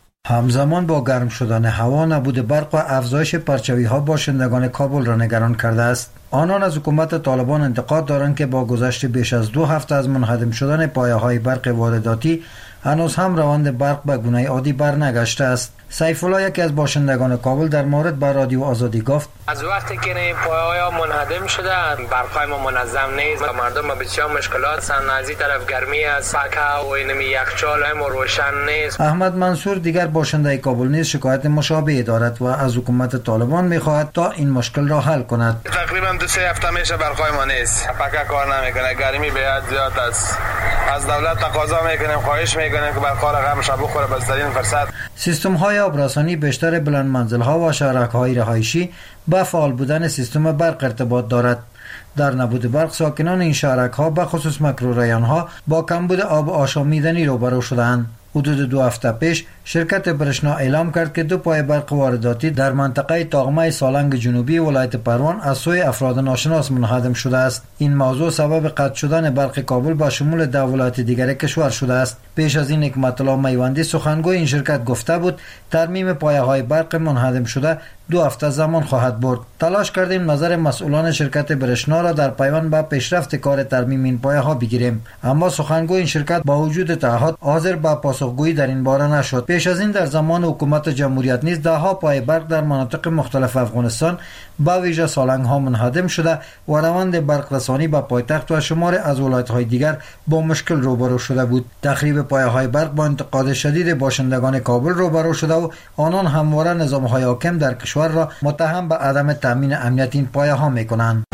همزمان با گرم شدن هوا نبود برق و افزایش پرچاوی‌ها باشندگان کابل را نگران کرده است. آنان از حکومت طالبان انتقاد دارند که با گذشت بیش از دو هفته از منهدم شدن پایه‌های برق وارداتی هنوز هم روند برق به گونه عادی برنگشته است. سیف الله یکی از باشندگان کابل در مورد با رادیو آزادی گفت از وقتی که این پایه‌ها منهدم شده برقای ما منظم نیست و مردم با بسیار مشکلات هستند. از این طرف گرمی از فکه و اینمی یخچال هم روشن نیست. احمد منصور دیگر باشنده کابل نیز شکایت مشابه دارد و از حکومت طالبان می‌خواهد تا این مشکل را حل کند. تقریبا دو سه هفته میشه برقای ما نیست. فکه کار نمیکنه، گرمی بیاد زیاد است. از دولت تقاضا میکنیم، خواهش میکنیم که برقا را غمش بخوره بسترین فرصت. سیستم های آبرسانی بیشتر بلند منزل ها و شهرک های رهایشی با فعال بودن سیستم برق ارتباط دارد. در نبود برق ساکنان این شهرک ها به خصوص مکروریان ها با کمبود آب آشامیدنی روبرو شدند. حدود دو هفته پیش شرکت برشنا اعلام کرد که دو پای برق وارداتی در منطقه تاغمه سالنگ جنوبی ولایت پروان از سوی افراد ناشناس منهدم شده است. این موضوع سبب قطع شدن برق کابل با شمول ده ولایت دیگر کشور شده است. پیش از این حکمت الله میوندی سخنگوی این شرکت گفته بود ترمیم پایه‌های برق منهدم شده دو هفته زمان خواهد برد. تلاش کردیم نظر مسئولان شرکت برشنا را در پیوند به پیشرفت کار ترمیم این پایه ها بگیریم، اما سخنگوی این شرکت با وجود تعهد حاضر به پاسخگویی در این باره نشد. پیش از این در زمان حکومت جمهوریت نیز ده ها پایه برق در مناطق مختلف افغانستان با ویژه سالنگ ها منهدم شده و روند برق رسانی به پایتخت و شمار از ولایت های دیگر با مشکل روبرو شده بود. تخریب پایه های برق با انتقاد شدید باشندگان کابل روبرو شده و آنان همواره نظام های حاکم در کشور را متهم به عدم تامین امنیت این پایه ها می کنند.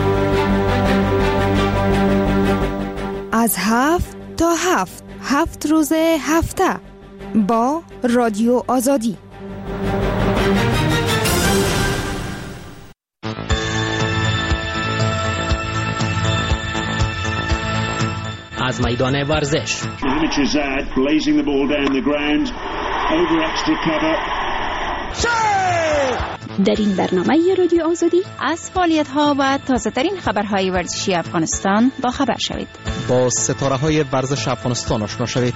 از هفت تا هفت هفت روز هفته با رادیو آزادی. از میدان ورزش در این برنامه رادیو آزادی از فعالیت‌ها و تازه‌ترین خبرهای ورزشی افغانستان با خبر شوید. با ستاره‌های ورزش افغانستان آشنا شوید.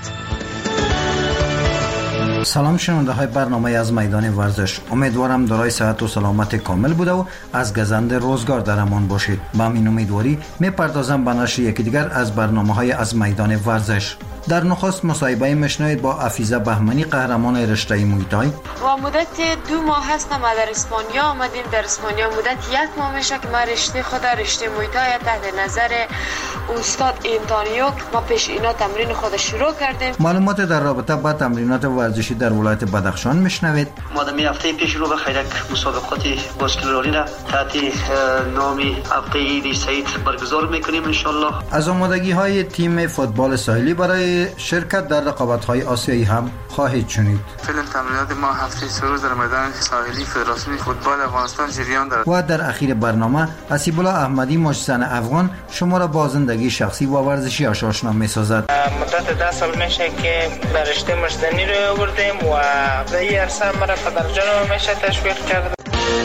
سلام شنونده های برنامه از میدان ورزش، امیدوارم دارای صحت و سلامت کامل بوده و از گزند روزگار در امان باشید. با این امیدواری میپردازم به نشر یکی دیگر از برنامه های از میدان ورزش. در نخست مصاحبه میشنوید با افیزه بهمنی، قهرمان رشته موی تای. و مدت دو ماه هستم در اسپانیا آمدیم. در اسپانیا مدت یک ماه میشه که ما رشته خود رشته موی تای تحت نظر استاد انتونیو ما پیش اینا تمرین خود شروع کردیم. معلومات در رابطه با تمرینات ورزشی در ولایت بدخشان میشنوید. ما در هفته پیش رو به خیرک مسابقات باسکتبالی را تحت نام هفته عید سعید برگزار میکنیم ان شاء الله. از آمادگی های تیم فوتبال ساحلی برای شرکت در رقابت های آسیایی هم خواهید شنید. فعلا تمرینات ما هفته سه روز در میدان ساحلی فدراسیون فوتبال افغانستان جریان دارد. و در اخیر برنامه اسیب الله احمدی، مجزن افغان، شما را با زندگی شخصی و ورزشی آشنا می‌سازد. مدت ده سال میشه که در رشته مجزنی رو آوردیم و به این عرصه مرا پدرجانم میشه تشویق کرد.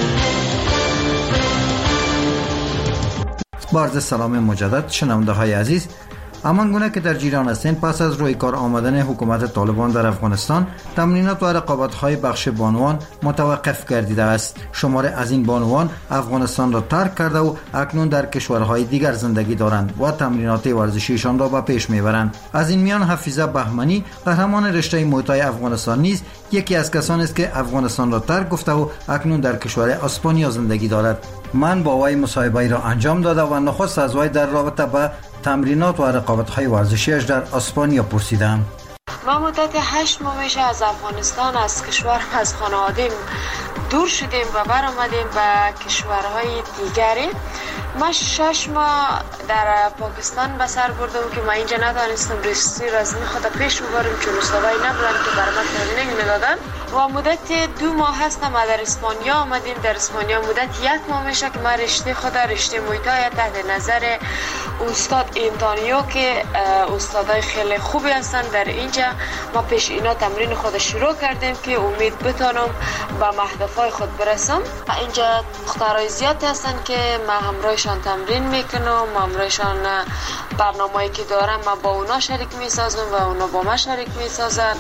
با عرض سلام مجدد شنونده های عزیز، همان گونه که در جریان هستند، پس از روی کار آمدن حکومت طالبان در افغانستان، تمرینات و رقابت‌های بخش بانوان متوقف گردیده است. شمار از این بانوان افغانستان را ترک کرده و اکنون در کشورهای دیگر زندگی دارند و تمرینات ورزشیشان را به پیش میبرند. از این میان حفیظه بهمنی، قهرمان رشته موی تای افغانستان نیز یکی از کسانی است که افغانستان را ترک گفته و اکنون در کشور اسپانیا زندگی دارد. من با وی مصاحبه را انجام داده و نخست از وی در رابطه با تمرینات و رقابت‌های ورزشیش در اسپانیا پرسیدم. ما مدت هشت ماه میشه از افغانستان، از کشور، از خانوادیم دور شدیم و برآمدیم به کشورهای دیگری. ما شش ماه در پاکستان به سر بردم که ما اینجا نتانستم رشته رزمی خود پیش ببرم چون استادای نبودن که برای ما ترینینگ میدادن. و مدت دو ماه هستم در اسپانیا آمدیم. در اسپانیا مدت یک ماه میشه که ما رشته خود رشته موی تای تحت نظر استاد انتونیو که استادای خیلی خوبی هستن در اینجا ما پیش اینا تمرین خود شروع کردیم که امید بتونم به مهدفای خود برسم. اینجا دخترای زیادی هستن که ما همراهشان تمرین میکنم، همراهشان برنامه‌ای که دارم ما با اونا شریک میسازم و اونا با ما شریک میسازن.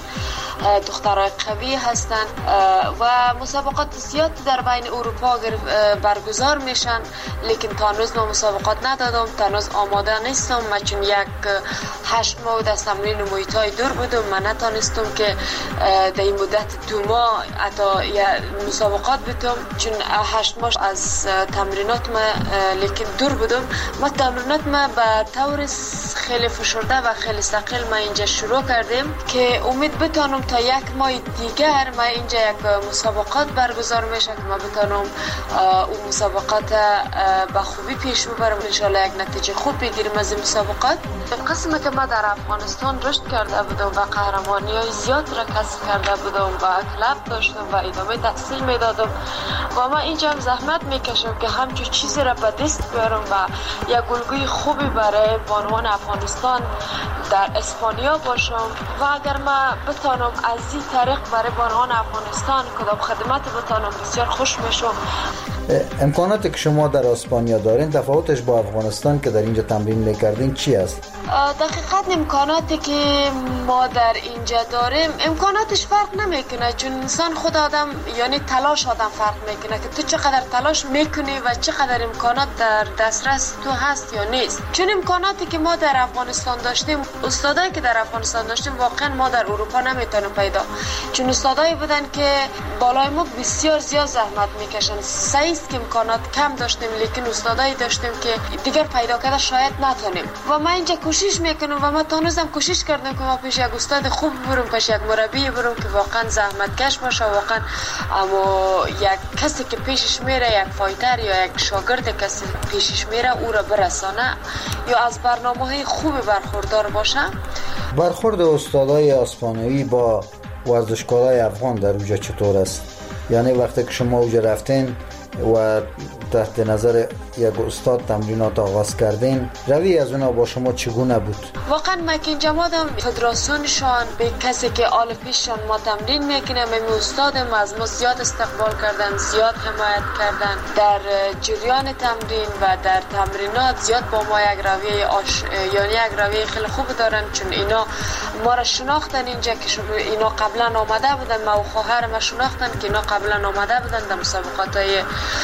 دخترای قوی هستن و مسابقات زیاد در بین اروپا برگزار میشن، لیکن تا هنوز ما مسابقات ندادم، تا هنوز آماده نیستم. من چون یک هشت ماه از تمرین موی تای دور بودم، من نتانستم که در این مدت دو ماه حتی مسابقات بتم، چون هشت ماه از تمرینات ما لیکن دور بودم. ما تمرینات ما به طور خیلی فشرده و خیلی ثقیل ما اینجا شروع کردیم که امید بتونم تا یک ماه دیگر ما اینجا یک مسابقات برگزار میشه که ما بتونم اون مسابقات با خوبی پیش ببرم، ان شاء الله یک نتیجه خوب بگیریم از این مسابقات. قسمی که ما در افغانستان رشد کرده بودم و قهرمانی‌های زیاد را کسب کرده بودم و کلب داشتم و ادامه تحصیل میدادم و ما اینجا هم زحمت میکشم که همچون چیزی را به دست بیارم و یک الگوی خوبی برای بانوان افغانستان در اسپانیا باشم و اگر ما بتونم از این طریق برای بانوان افغانستان کدام خدمت بتونم بسیار خوش میشم. امکاناتی که شما در اسپانیا دارین تفاوتش با افغانستان که در اینجا تمرین میکردین چی است؟ دقیقاً امکاناتی که ما در اینجا داریم امکاناتش فرق نمیکنه، چون انسان خود آدم یعنی تلاش آدم فرق میکنه که تو چقدر تلاش میکنی و چقدر امکانات در دسترس تو هست یا نیست. چون امکاناتی که ما در افغانستان داشتیم، استادایی که در افغانستان داشتیم واقعا ما در اروپا نمیتونیم پیدا، چون استادایی بودن که بالای ما بسیار زیاد زحمت میکشن. صحیح است که امکانات کم داشتیم، لیکن استادایی داشتیم که دیگر پیدا کرده شاید نتونیم. و ما اینجا کوشش میکنم و ما تونستم کوشش کردم که ما پیش یک استاد خوب برم، پیش یک مربی برم که واقعا زحمتکش باشه، واقعا اما یک کسی که پیشش میره، یک فایتر یا یک شاگرد کسی پیشش میره او را برسانه یا از برنامه‌های خوب برخوردار باشه. برخورد استادای اسپانیایی با ورزشکارای افغان در اونجا چطور است؟ یعنی وقتی که شما اونجا رفتین و تحت نظر یک استاد تمرینات آغاز کردین، روی از اونا با شما چگونه بود؟ واقعا ما که اینجا مادم فدراسیونشان به کسی که آل پیششان ما تمرین میکنه، می استادم از ما زیاد استقبال کردن، زیاد حمایت کردن در جریان تمرین و در تمرینات. زیاد با ما یک رویه آش... یعنی یک رویه خیلی خوب دارن، چون اینا ما را شناختن اینجا که اینا قبلا آمده بودن، ما و خواهر ما شناختن که اینا قبلا آمده بودن در مسابقات های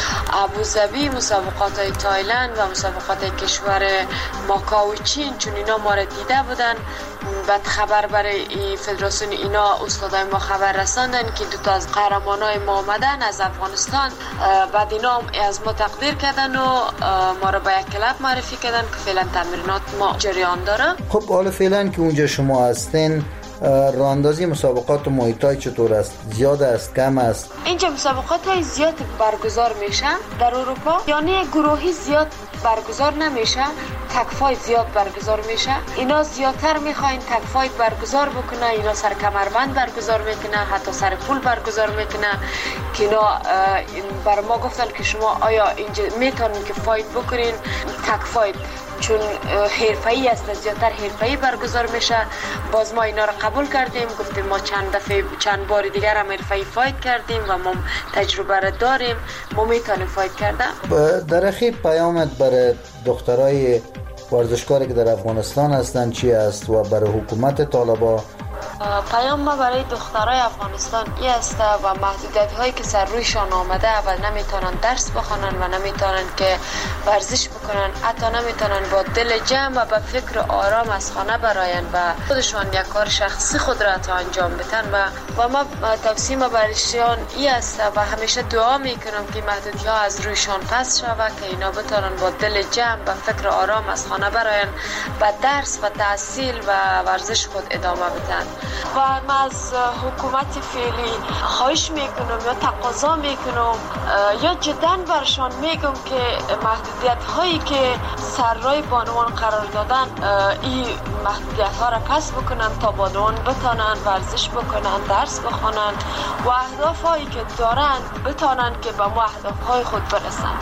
ابوظبی، مسابقات های تایلند و مسابقات کشور ماکائو و چین، چون اینا ما را دیده بودن. بعد خبر برای فدراسیون اینا استادای ما خبر رساندن که دو تا از قهرمانای ما آمدن از افغانستان. بعد اینا از ما تقدیر کردن و ما را به یک کلب معرفی کردن که فعلا تمرینات ما جریان داره. خب حالا فعلا که اونجا شما هستین، راه‌اندازی مسابقات مویتای چطور است؟ زیاد است؟ کم است؟ اینجا مسابقات های زیاد برگزار میشن در اروپا، یعنی گروهی زیاد برگزار نمیشه، تک فایت زیاد برگزار میشه. اینا زیادتر میخواین تک فایت برگزار بکنه، اینا سر کمربند برگزار میکنه، حتی سر پول برگزار میکنه که اینا بر ما گفتن که شما آیا اینجا میتونین که فایت بکنین تک فایت، چون حرفه‌ای است، زیادتر حرفه‌ای برگزار میشه. باز ما اینا رو قبول کردیم، گفتیم ما چند دفعه چند بار دیگر هم حرفه‌ای فایت کردیم و ما تجربه را داریم، ما میتونیم فایت کردن. در اخیر پیامت برای دخترای ورزشکاری که در افغانستان هستند چی است و برای حکومت طالبان؟ پیام ما برای دخترای افغانستان این است و محدودیت هایی که سر رویشان آمده و نمیتونن درس بخونن و نمیتونن که ورزش بکنن، حتی نمیتونن با دل جمع و با فکر آرام از خانه براین و خودشان یک کار شخصی خود را انجام بدن و و ما توصیه ما برایشان این است و همیشه دعا میکنم که محدودیت ها از رویشان پس شود که اینا بتونن با دل جمع و فکر آرام از خانه براین و درس و تحصیل و ورزش خود ادامه بدن. و من از حکومت فعلی خواهش میکنم یا تقاضا میکنم یا جدا برشان میگم که محدودیت هایی که سر رای بانوان قرار دادن این محدودیت ها را پس بکنن تا بانوان بتانن ورزش بکنن، درس بخونن و اهداف هایی که دارن بتانن که به ما اهداف های خود برسن.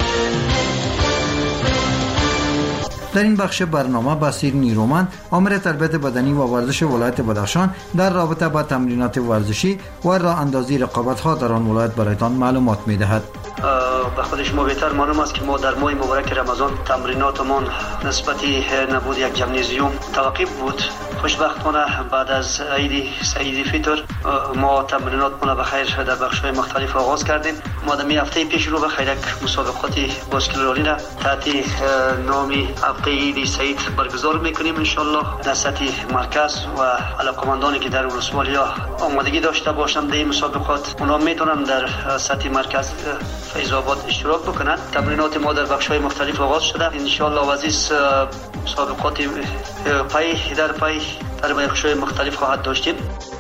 در این بخش برنامه بصیر نیرومند آمر تربیت بدنی و ورزش ولایت بدخشان در رابطه با تمرینات ورزشی و راه اندازی رقابت ها در آن ولایت برایتان معلومات میدهد. به خود شما بهتر معلوم است که ما در ماه مبارک رمضان تمریناتمان نسبتی نبود یک جمنیزیوم توقیف بود. خوشبختانه بعد از عید سعید فطر ما تمریناتمان به خیر در بخش‌های مختلف آغاز کردیم. ما در هفته پیش رو به خیر یک مسابقات باسکتبالی را تحت نام هفته عید سعید برگزار میکنیم ان شاء الله در سطح مرکز و علاقمندانی که در ولسوالی‌ها آمادگی داشته باشند در این مسابقات اونا میتونن در سطح مرکز فیض آباد اشتراک بکنن. تمرینات ما در بخش‌های مختلف آغاز شده ان شاء الله و عزیز مسابقات پای در پای در بخش‌های مختلف خواهد داشتیم.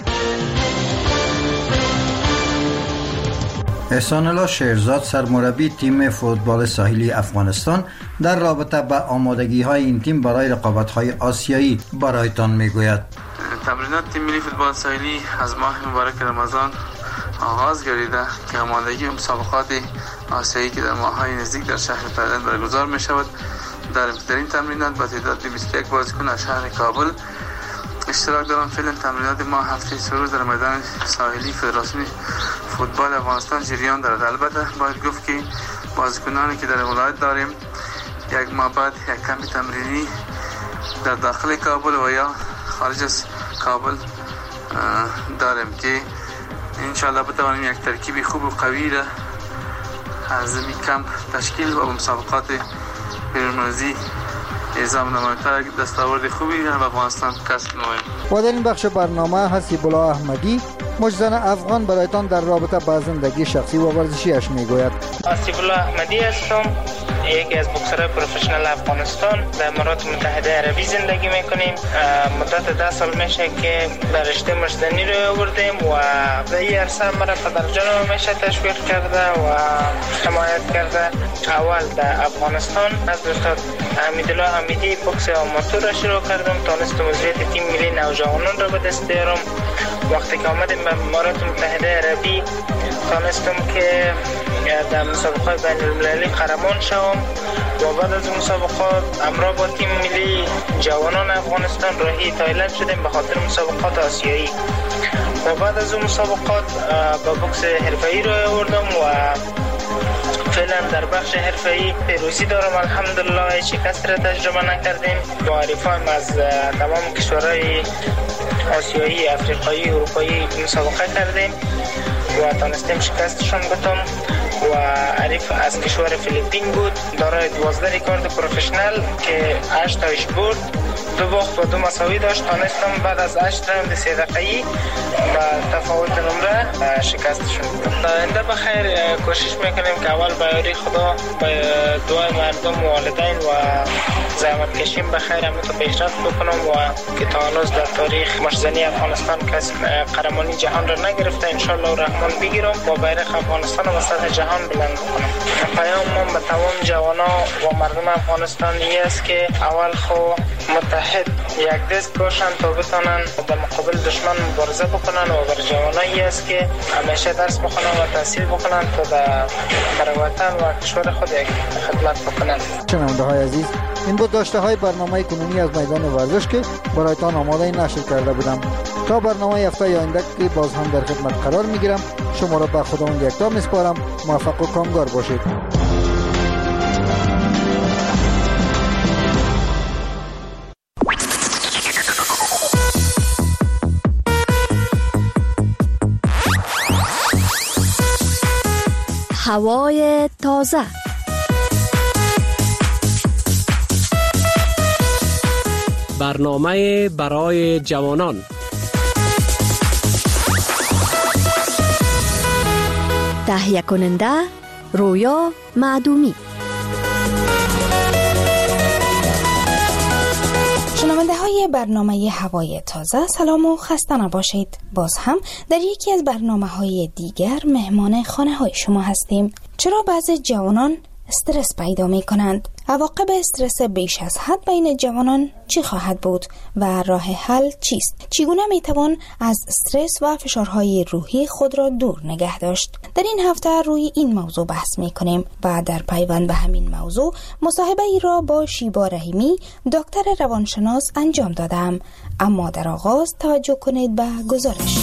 احسان الله شیرزاد سرمربی تیم فوتبال ساحلی افغانستان در رابطه با آمادگی های این تیم برای رقابت های آسیایی برایتان میگوید. تمرینات تیم ملی فوتبال ساحلی از ماه مبارک رمضان آغاز گردیده که آمادگی مسابقات آسیایی که در ماه‌های نزدیک در شهر تایلند برگزار می شود. در ابتدایین تمرینات با تعداد بیست و یک بازیکن از شهر کابل اشتراک دارن. فعلا تمرینات ما هفته سه روز در میدان ساحلی فدراسیون فوتبال افغانستان جریان دارد. البته باید گفت که بازیکنانی که در ولایت داریم یک ماه بعد یک کمپ تمرینی در داخل کابل و یا خارج از کابل داریم که انشاءالله بتوانیم یک ترکیب خوب و قوی را از این کمپ تشکیل و مسابقات بین‌المللی اعزام نماییم تا دستاورد خوبی را به افغانستان کسب نماییم. و در این بخش برنامه حسیب الله احمدی مجزن افغان برایتان در رابطه با زندگی شخصی و ورزشیش میگوید. حسیب الله احمدی هستم، یکی از بوکسرهای پروفشنال افغانستان. در امارات متحده عربی زندگی میکنیم. مدت ده سال میشه که در رشته مشتنی رو آوردیم و در این عرصه مرا پدرجانم میشه تشویق کرده و حمایت کرده. اول در افغانستان از استاد حمیدالله حمیدی بوکس آماتور را شروع کردم، تانستم عضویت تیم ملی نوجوانان را به دست بیارم. وقتی که آمدیم به امارات متحده عربی تانستم که در مسابقات بین المللی قهرمان شوم و بعد از مسابقات همراه با تیم ملی جوانان افغانستان راهی تایلند شدیم به خاطر مسابقات آسیایی و بعد از مسابقات با بوکس حرفه‌ای رو آوردم و فعلا در بخش حرفه‌ای پیروزی دارم. الحمدلله هیچ شکست را تجربه نکردیم. با حریفایم از تمام کشورهای آسیایی، افریقایی، اروپایی مسابقه کردیم و تانستیم شکستشون بدم و حریف از کشور فیلیپین بود، دارای دوازده ریکارد پروفشنال که هشت تایش برد، دو باخت و دو مساوی داشت. تانستم بعد از هشت راوند سه دقیقه‌ای با تفاوت نمره شکستشون بدم. آینده بخیر کوشش میکنیم که اول با یاری خدا، با دعای مردم و والدین و زحمت کشیم بخیر همه تو پیشرفت بکنم و که تا هنوز در تاریخ مشزنی افغانستان کسی قهرمانی جهان را نگرفته، انشالله الرحمن بگیرم و بیرق افغانستان و سطح جهان بلند بکنم. پیام من به تمام جوانا و مردم افغانستان این است که اول خو متحد یک دست باشن تا بتونن در مقابل دشمن مبارزه بکنن و بر جوانایی است که همیشه درس بخونن و تحصیل بکنن تا در بر وطن و کشور خود یک خدمت بکنن. شنونده های عزیز، این بود داشته های برنامه کنونی از میدان ورزش که برایتان آماده نشر کرده بودم. تا برنامه هفته آینده که باز هم در خدمت قرار میگیرم، شما را به خداوند یکتا میسپارم. موفق و کامگار باشید. هوای تازه، برنامه برای جوانان، تهیه کننده رویا معدومی. شنونده های برنامه هوای تازه، سلام و خسته نباشید. باز هم در یکی از برنامه های دیگر مهمان خانه های شما هستیم. چرا بعضی جوانان استرس پیدا می کنند؟ عواقب استرس بیش از حد بین جوانان چی خواهد بود و راه حل چیست؟ چگونه می توان از استرس و فشارهای روحی خود را دور نگه داشت؟ در این هفته روی این موضوع بحث می کنیم و در پیوند به همین موضوع مصاحبه ای را با شیبا رحیمی دکتر روانشناس انجام دادم. اما در آغاز توجه کنید به گزارش.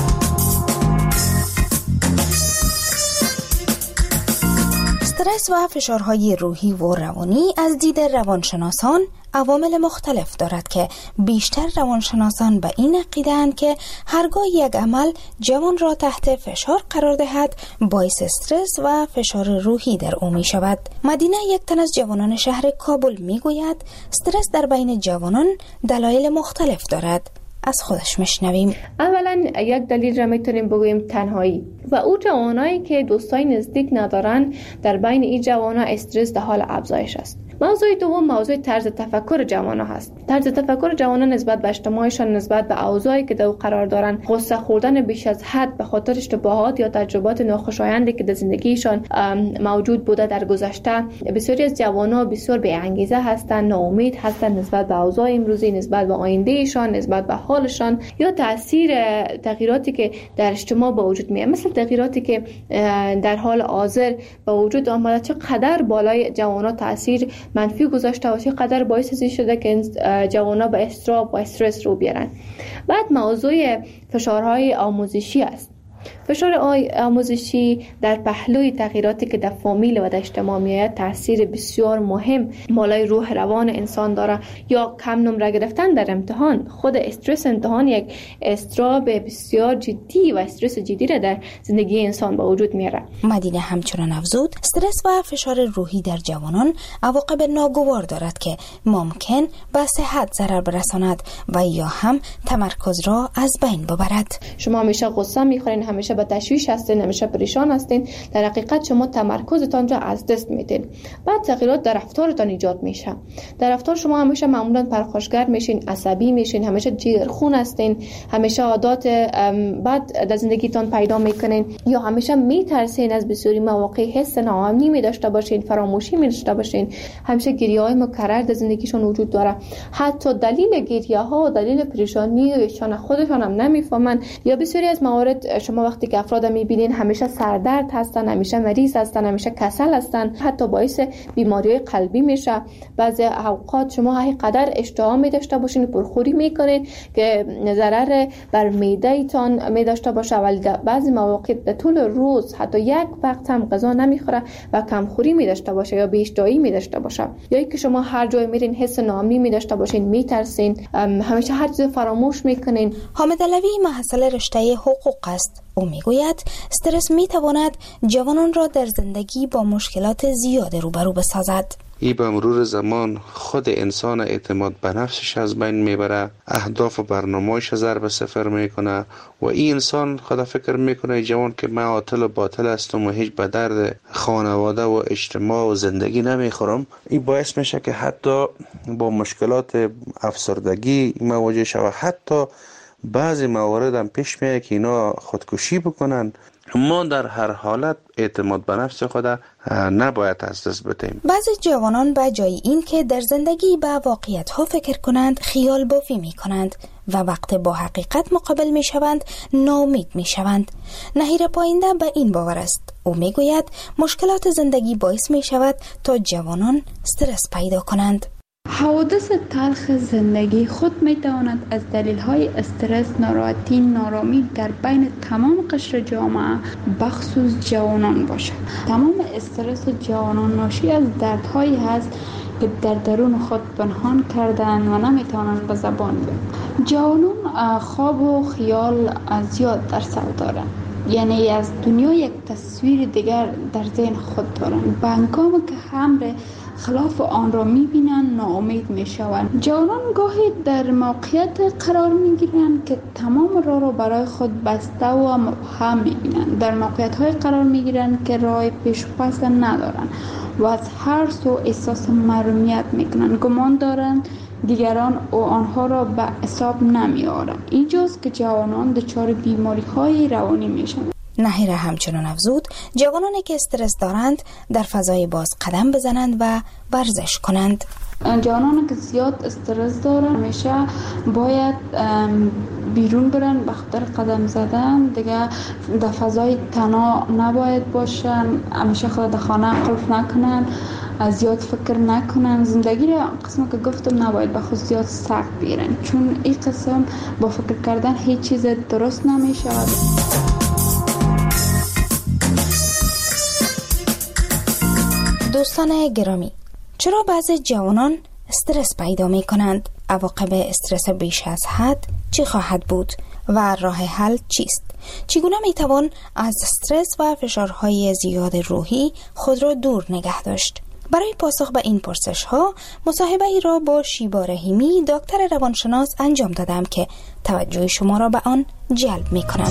استرس و فشارهای روحی و روانی از دید روانشناسان عوامل مختلف دارد که بیشتر روانشناسان به این عقیده‌اند که هرگاه یک عمل جوان را تحت فشار قرار دهد باعث استرس و فشار روحی در او می شود. مدینه، یک تن از جوانان شهر کابل می گوید استرس در بین جوانان دلایل مختلف دارد. از خودش میشنویم. اولا یک دلیل را میتونیم بگوییم تنهایی و او جوانایی که دوستای نزدیک ندارن، در بین این جوانا استرس در حال افزایش است. موضوع دوم موضوع طرز تفکر جوانا هست. طرز تفکر جوانا نسبت به اجتماعشان، نسبت به اوضاعی که در قرار دارن، غصه خوردن بیش از حد به خاطر اشتباهات یا تجربات ناخوشایندی که در زندگیشان موجود بوده در گذشته. بسیاری از جوانا بسیار بی انگیزه هستند، ناامید هستند نسبت به اوضاع امروزی، نسبت به آیندهشان، نسبت به حالشان یا تاثیر تغییراتی که در اجتماع به وجود میاد، مثل تغییراتی که در حال حاضر به وجود آمده چقدر بالای جوانا تاثیر منفی گذاشته و چقدر باعث ازی شده که جوانا به اضطراب و استرس رو بیارن. بعد موضوع فشارهای آموزشی است. فشار آموزشی در پهلوی تغییراتی که در فامیل و در اجتماع میآید تاثیر بسیار مهم بالای روح روان انسان داره. یا کم نمره گرفتن در امتحان، خود استرس امتحان یک استراب بسیار جدی و استرس جدی را در زندگی انسان به وجود میاره. مدینه همچنان افزود استرس و فشار روحی در جوانان عواقب ناگوار دارد که ممکن به صحت ضرر برساند و یا هم تمرکز را از بین ببرد. شما همیشه غصه میخورین، همیشه به تشویش هستین، همیشه پریشان هستین، در حقیقت شما تمرکزتان را از دست میدین. بعد تغییرات در رفتارتان ایجاد میشه. در رفتار شما همیشه معمولا پرخاشگر میشین، عصبی میشین، همیشه جیگرخون هستین، همیشه عادات بد در زندگیتان پیدا میکنین، یا همیشه میترسین از بسیاری مواقع، حس ناامنی می داشته باشین، فراموشی می داشته باشین، همیشه گریه های مکرر در زندگیشون وجود داره. حتی دلیل گریه ها و دلیل پریشانی ایشان خودشان هم نمیفهمن. یا بسیاری از موارد شما وقتی که افراد میبینین همیشه سردرد هستن، همیشه مریض هستن، همیشه کسل هستن، حتی باعث بیماری قلبی میشه. بعضی اوقات شما اینقدر اشتها می داشته باشین، پرخوری میکنین که ضرر بر معده ایتان می داشته باشه، ولی بعضی مواقع در طول روز حتی یک وقت هم غذا نمیخوره و کمخوری می داشته باشه یا بی‌اشتهایی می داشته باشه. یا اینکه شما هر جای میرین حس ناامنی می داشته باشین، میترسین، همیشه هر چیز فراموش میکنین. حامد علوی محصل رشته حقوق است. او میگوید استرس میتواند جوانان را در زندگی با مشکلات زیاد روبرو بسازد. ای به مرور زمان خود انسان اعتماد به نفسش از بین میبره، اهداف و برنامه‌اش ضرب صفر میکنه و این انسان خدا فکر میکنه جوان که من عاطل و باطل هستم و هیچ به درد خانواده و اجتماع و زندگی نمیخورم. این باعث میشه که حتی با مشکلات افسردگی مواجه شود. حتی بعضی موارد هم پیش میاد که اینا خودکشی بکنن. ما در هر حالت اعتماد به نفس خود نباید از دست بدیم. بعضی جوانان به جای این که در زندگی به واقعیت ها فکر کنند خیال بافی می کنند و وقت با حقیقت مقابل می شوند ناامید می شوند. نهیر پاینده به این باور است. او می گوید مشکلات زندگی باعث می شود تا جوانان استرس پیدا کنند. حوادث تلخ زندگی خود می تواند از دلیل های استرس، ناراحتی، نارامی در بین تمام قشر جامعه بخصوص جوانان باشد. تمام استرس جوانان ناشی از دردهایی هست که در درون خود پنهان کردن و نمی توانند به زبان بیارند. جوانان خواب و خیال زیاد در سر دارند، یعنی از دنیا یک تصویر دیگر در ذهن خود دارند. به هنگامی که امر خلاف آن را می‌بینند ناامید می‌شوند. جوانان گاهی در موقعیت قرار می‌گیرند که تمام راه را برای خود بسته و مبهم می‌بینند. در موقعیت‌های قرار می‌گیرند که راه پیش و پس ندارند و از هر سو احساس محرومیت می‌کنند. گمان دارند دیگران و آنها را به حساب نمی‌آورند. اینجاست که جوانان دچار بیماری‌های روانی می‌شوند. نهیر همچنان افزود جوانانی که استرس دارند در فضای باز قدم بزنند و ورزش کنند. جوانانی که زیاد استرس دارند همیشه باید بیرون برن به خاطر قدم زدن، دیگه در فضای تنها نباید باشن، همیشه خود در خانه قلف نکنن، زیاد فکر نکنن. زندگی را قسم که گفتم نباید به خود زیاد سخت بگیرن، چون این قسم با فکر کردن هیچ چیز درست نمیشه. دوستان گرامی، چرا بعضی جوانان استرس پیدا می کنند؟ عواقب استرس بیش از حد چی خواهد بود و راه حل چیست؟ چگونه می توان از استرس و فشارهای زیاد روحی خود را دور نگه داشت؟ برای پاسخ به این پرسش ها مصاحبه ای را با شیبا رحیمی دکتر روانشناس انجام دادم که توجه شما را به آن جلب می کنم.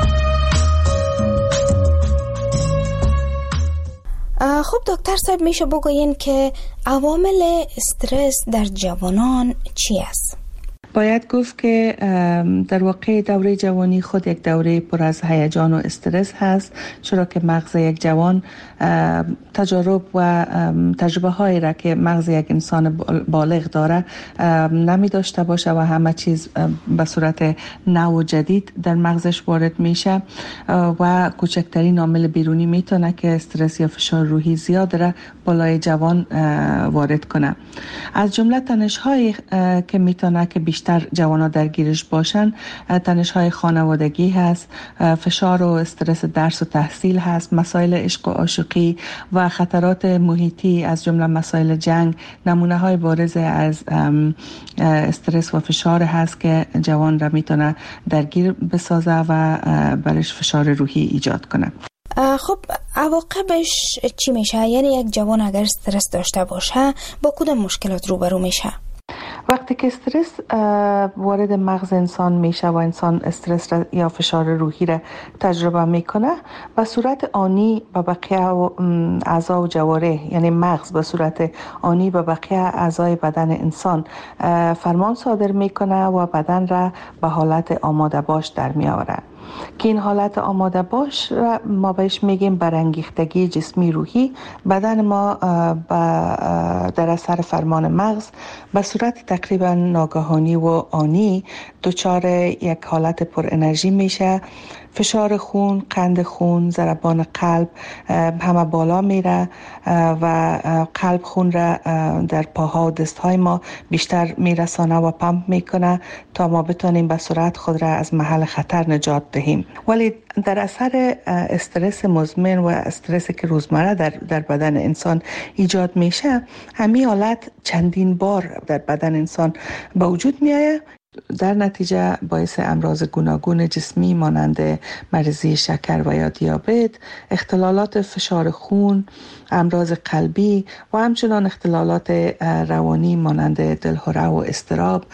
خب دکتر صاحب، میشه بگوین که عوامل استرس در جوانان چی است؟ باید گفت که در واقع دوره جوانی خود یک دوره پر از هیجان و استرس هست، چرا که مغز یک جوان تجارب و تجربه هایی را که مغز یک انسان بالغ داره نمی داشته باشه و همه چیز به صورت نو و جدید در مغزش وارد میشه و کوچکترین عامل بیرونی میتونه که استرس یا فشار روحی زیاد را بالای جوان وارد کنه. از جمله تنش هایی که میتونه که بیشتر بیشتر جوانان درگیرش باشن تنش‌های خانوادگی هست، فشار و استرس درس و تحصیل هست، مسائل عشق و عاشقی و خطرات محیطی از جمله مسائل جنگ نمونه های بارز از استرس و فشار هست که جوان را میتونه درگیر بسازه و برش فشار روحی ایجاد کنه. خب عواقبش چی میشه؟ یعنی یک جوان اگر استرس داشته باشه با کدام مشکلات روبرو میشه؟ وقتی که استرس وارد مغز انسان میشه و انسان استرس را یا فشار روحی را تجربه میکنه به صورت آنی به بقیه اعضا و جواره، یعنی مغز به صورت آنی به بقیه اعضای بدن انسان فرمان صادر میکنه و بدن را به حالت آماده باش در میآورد که این حالت آماده باش را ما بهش میگیم برانگیختگی جسمی روحی. بدن ما در اثر فرمان مغز به صورت تقریبا ناگهانی و آنی دچار یک حالت پر انرژی میشه. فشار خون، قند خون، ضربان قلب همه بالا میره و قلب خون را در پاها و دستهای ما بیشتر میرسانه و پمپ میکنه تا ما بتونیم به سرعت خود را از محل خطر نجات دهیم. ولی در اثر استرس مزمن و استرسی که روزمره در, در بدن انسان ایجاد میشه، همین حالت چندین بار در بدن انسان به وجود میآید. در نتیجه باعث امراض گوناگون جسمی مانند مریضی شکر و یا دیابت، اختلالات فشار خون، امراض قلبی و همچنان اختلالات روانی مانند دلهره و اضطراب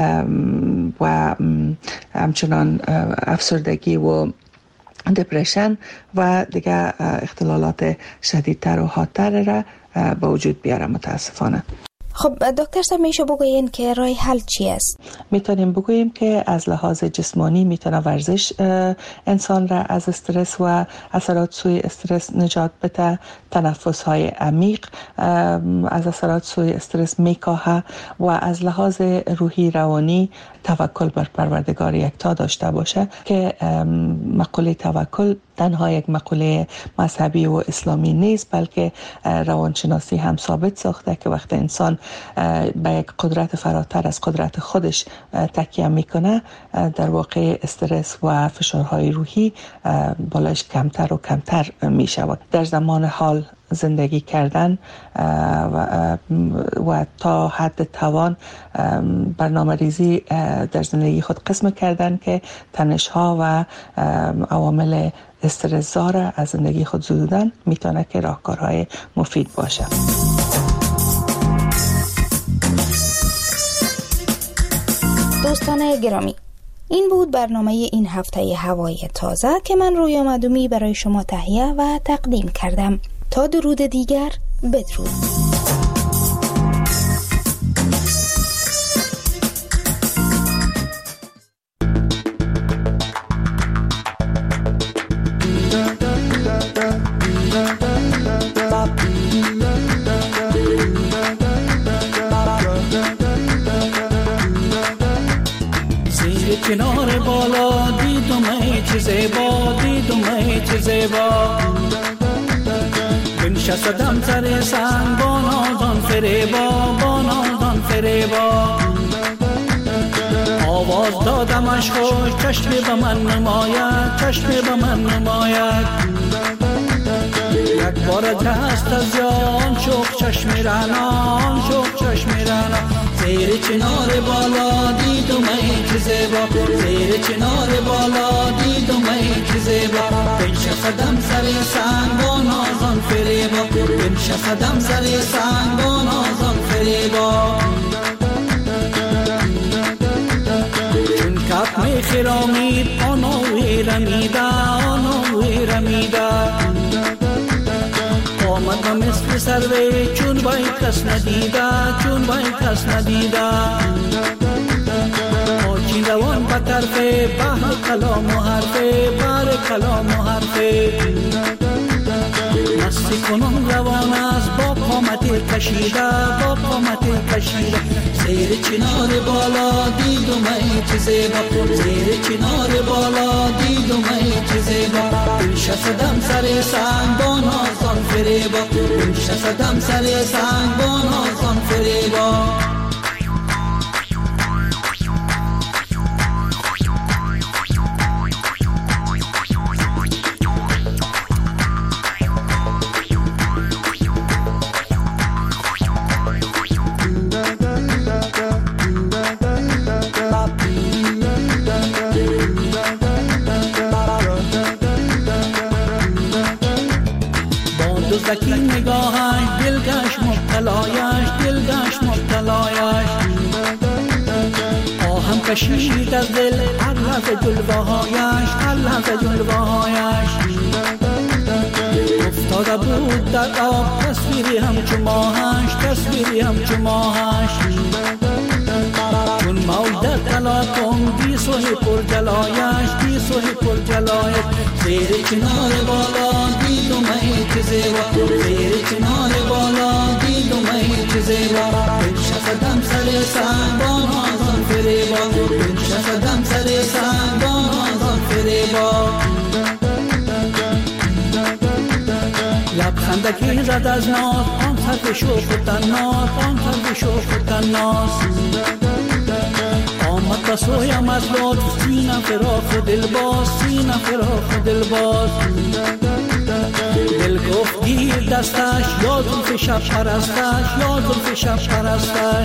و همچنان افسردگی و دپرشن و دیگه اختلالات شدیدتر و حادتر را به وجود بیاره متاسفانه. خب دکتر صاحب میشه بگوین که راه حل چی است؟ میتونیم بگوییم که از لحاظ جسمانی میتونه ورزش انسان را از استرس و اثرات سوی استرس نجات بده. تنفس های عمیق از اثرات سوی استرس میکاهه و از لحاظ روحی روانی توکل بر پروردگار یکتا داشته باشه که مقوله توکل تنها یک مقوله مذهبی و اسلامی نیست، بلکه روانشناسی هم ثابت ساخته که وقتی انسان به یک قدرت فراتر از قدرت خودش تکیه میکنه، در واقع استرس و فشارهای روحی بالاش کمتر و کمتر میشود. در زمان حال زندگی کردن و, و تا حد توان برنامه ریزی در زندگی خود قسم کردن که تنش ها و عوامل استرس زا از زندگی خود زدودن میتونه که راهکارهای مفید باشه. دوستان گرامی، این بود برنامه این هفته هوای تازه که من رویا مدومی برای شما تهیه و تقدیم کردم. تا درود دیگر، بدرود. زیر کنار بالا دیدم ای چه زیبا، دیدم ای چه زیبا، بنشستم سر سنگ با نازان فریبا، با نازان فریبا، آواز دادمش خوش چشم به من نماید، چشم به من نماید، یک بار دست از یان شوق چشم رنان، شوق چشم رنان، زیر چنار بالا دیدم ای چه زیبا، زیر چنار بالا دیدم ای چه زیبا، بنشستم سر سنگ با نازان فریبا، بنشستم سر سنگ با نازان فریبا، چون کف می خرامید آنوی رمیده، آنوی رمیده، آمد و مثل سروی چون بای کس ندیده، چون بای کس ندیده، آچین روان به طرفه بحر کلام و حرفه، بحر کلام و حرفه، مستی کنم روان است با قامت کشیده، با قامت کشیده، زیر چنار بالا دیدم ای چه زیبا، زیر چنار بالا دیدم ای چه زیبا، بنشستم سر سنگ با نازان فریبا، بنشستم سر سنگ با نازان فریبا. خورشید از دل هر لحظه جلوه هایش هر لحظه جلوه هایش افتاده بود در آب تصویری همچو ماهش تصویری همچو ماهش چون موج در تلاطم دی سوی پر جلایش دی سوی پر جلایش زیر چنار بالا دید و مهی زیبا زیر چنار بالا دید و مهی زیبا بنشست دم سر سنبان آزان فریبا بنشست دم سر سنبان آزان فریبا لبخندکی زد از ناز آن سرف شوخ و تناز آن سرف شوخ و تناز آمد بسویم از لطف سینم فراخ و دلباز سینم فراخ و دلباز دل گفت گیر دستش یا زلف شب پرستش یا زلف شب پرستش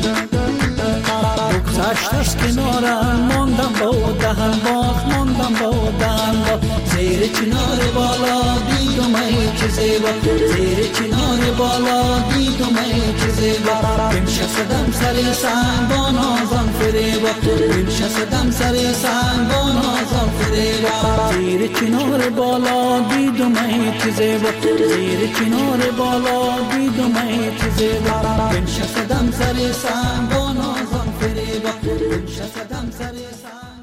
بگذشت از کنارم ماندم با دهن باز ماندم با دهن باز زیر چنار بالا دید و مهی که زیبا زیر چنار بالا دید و مهی که زیبا بنشستم سر سنبان آزان فریبا بنشستم سر سنبان آزان فریبا زیر چنار بالا دید و مهی که زیبا زیر چنار بالا دید و مهی که زیبا بنشستم سر سنبان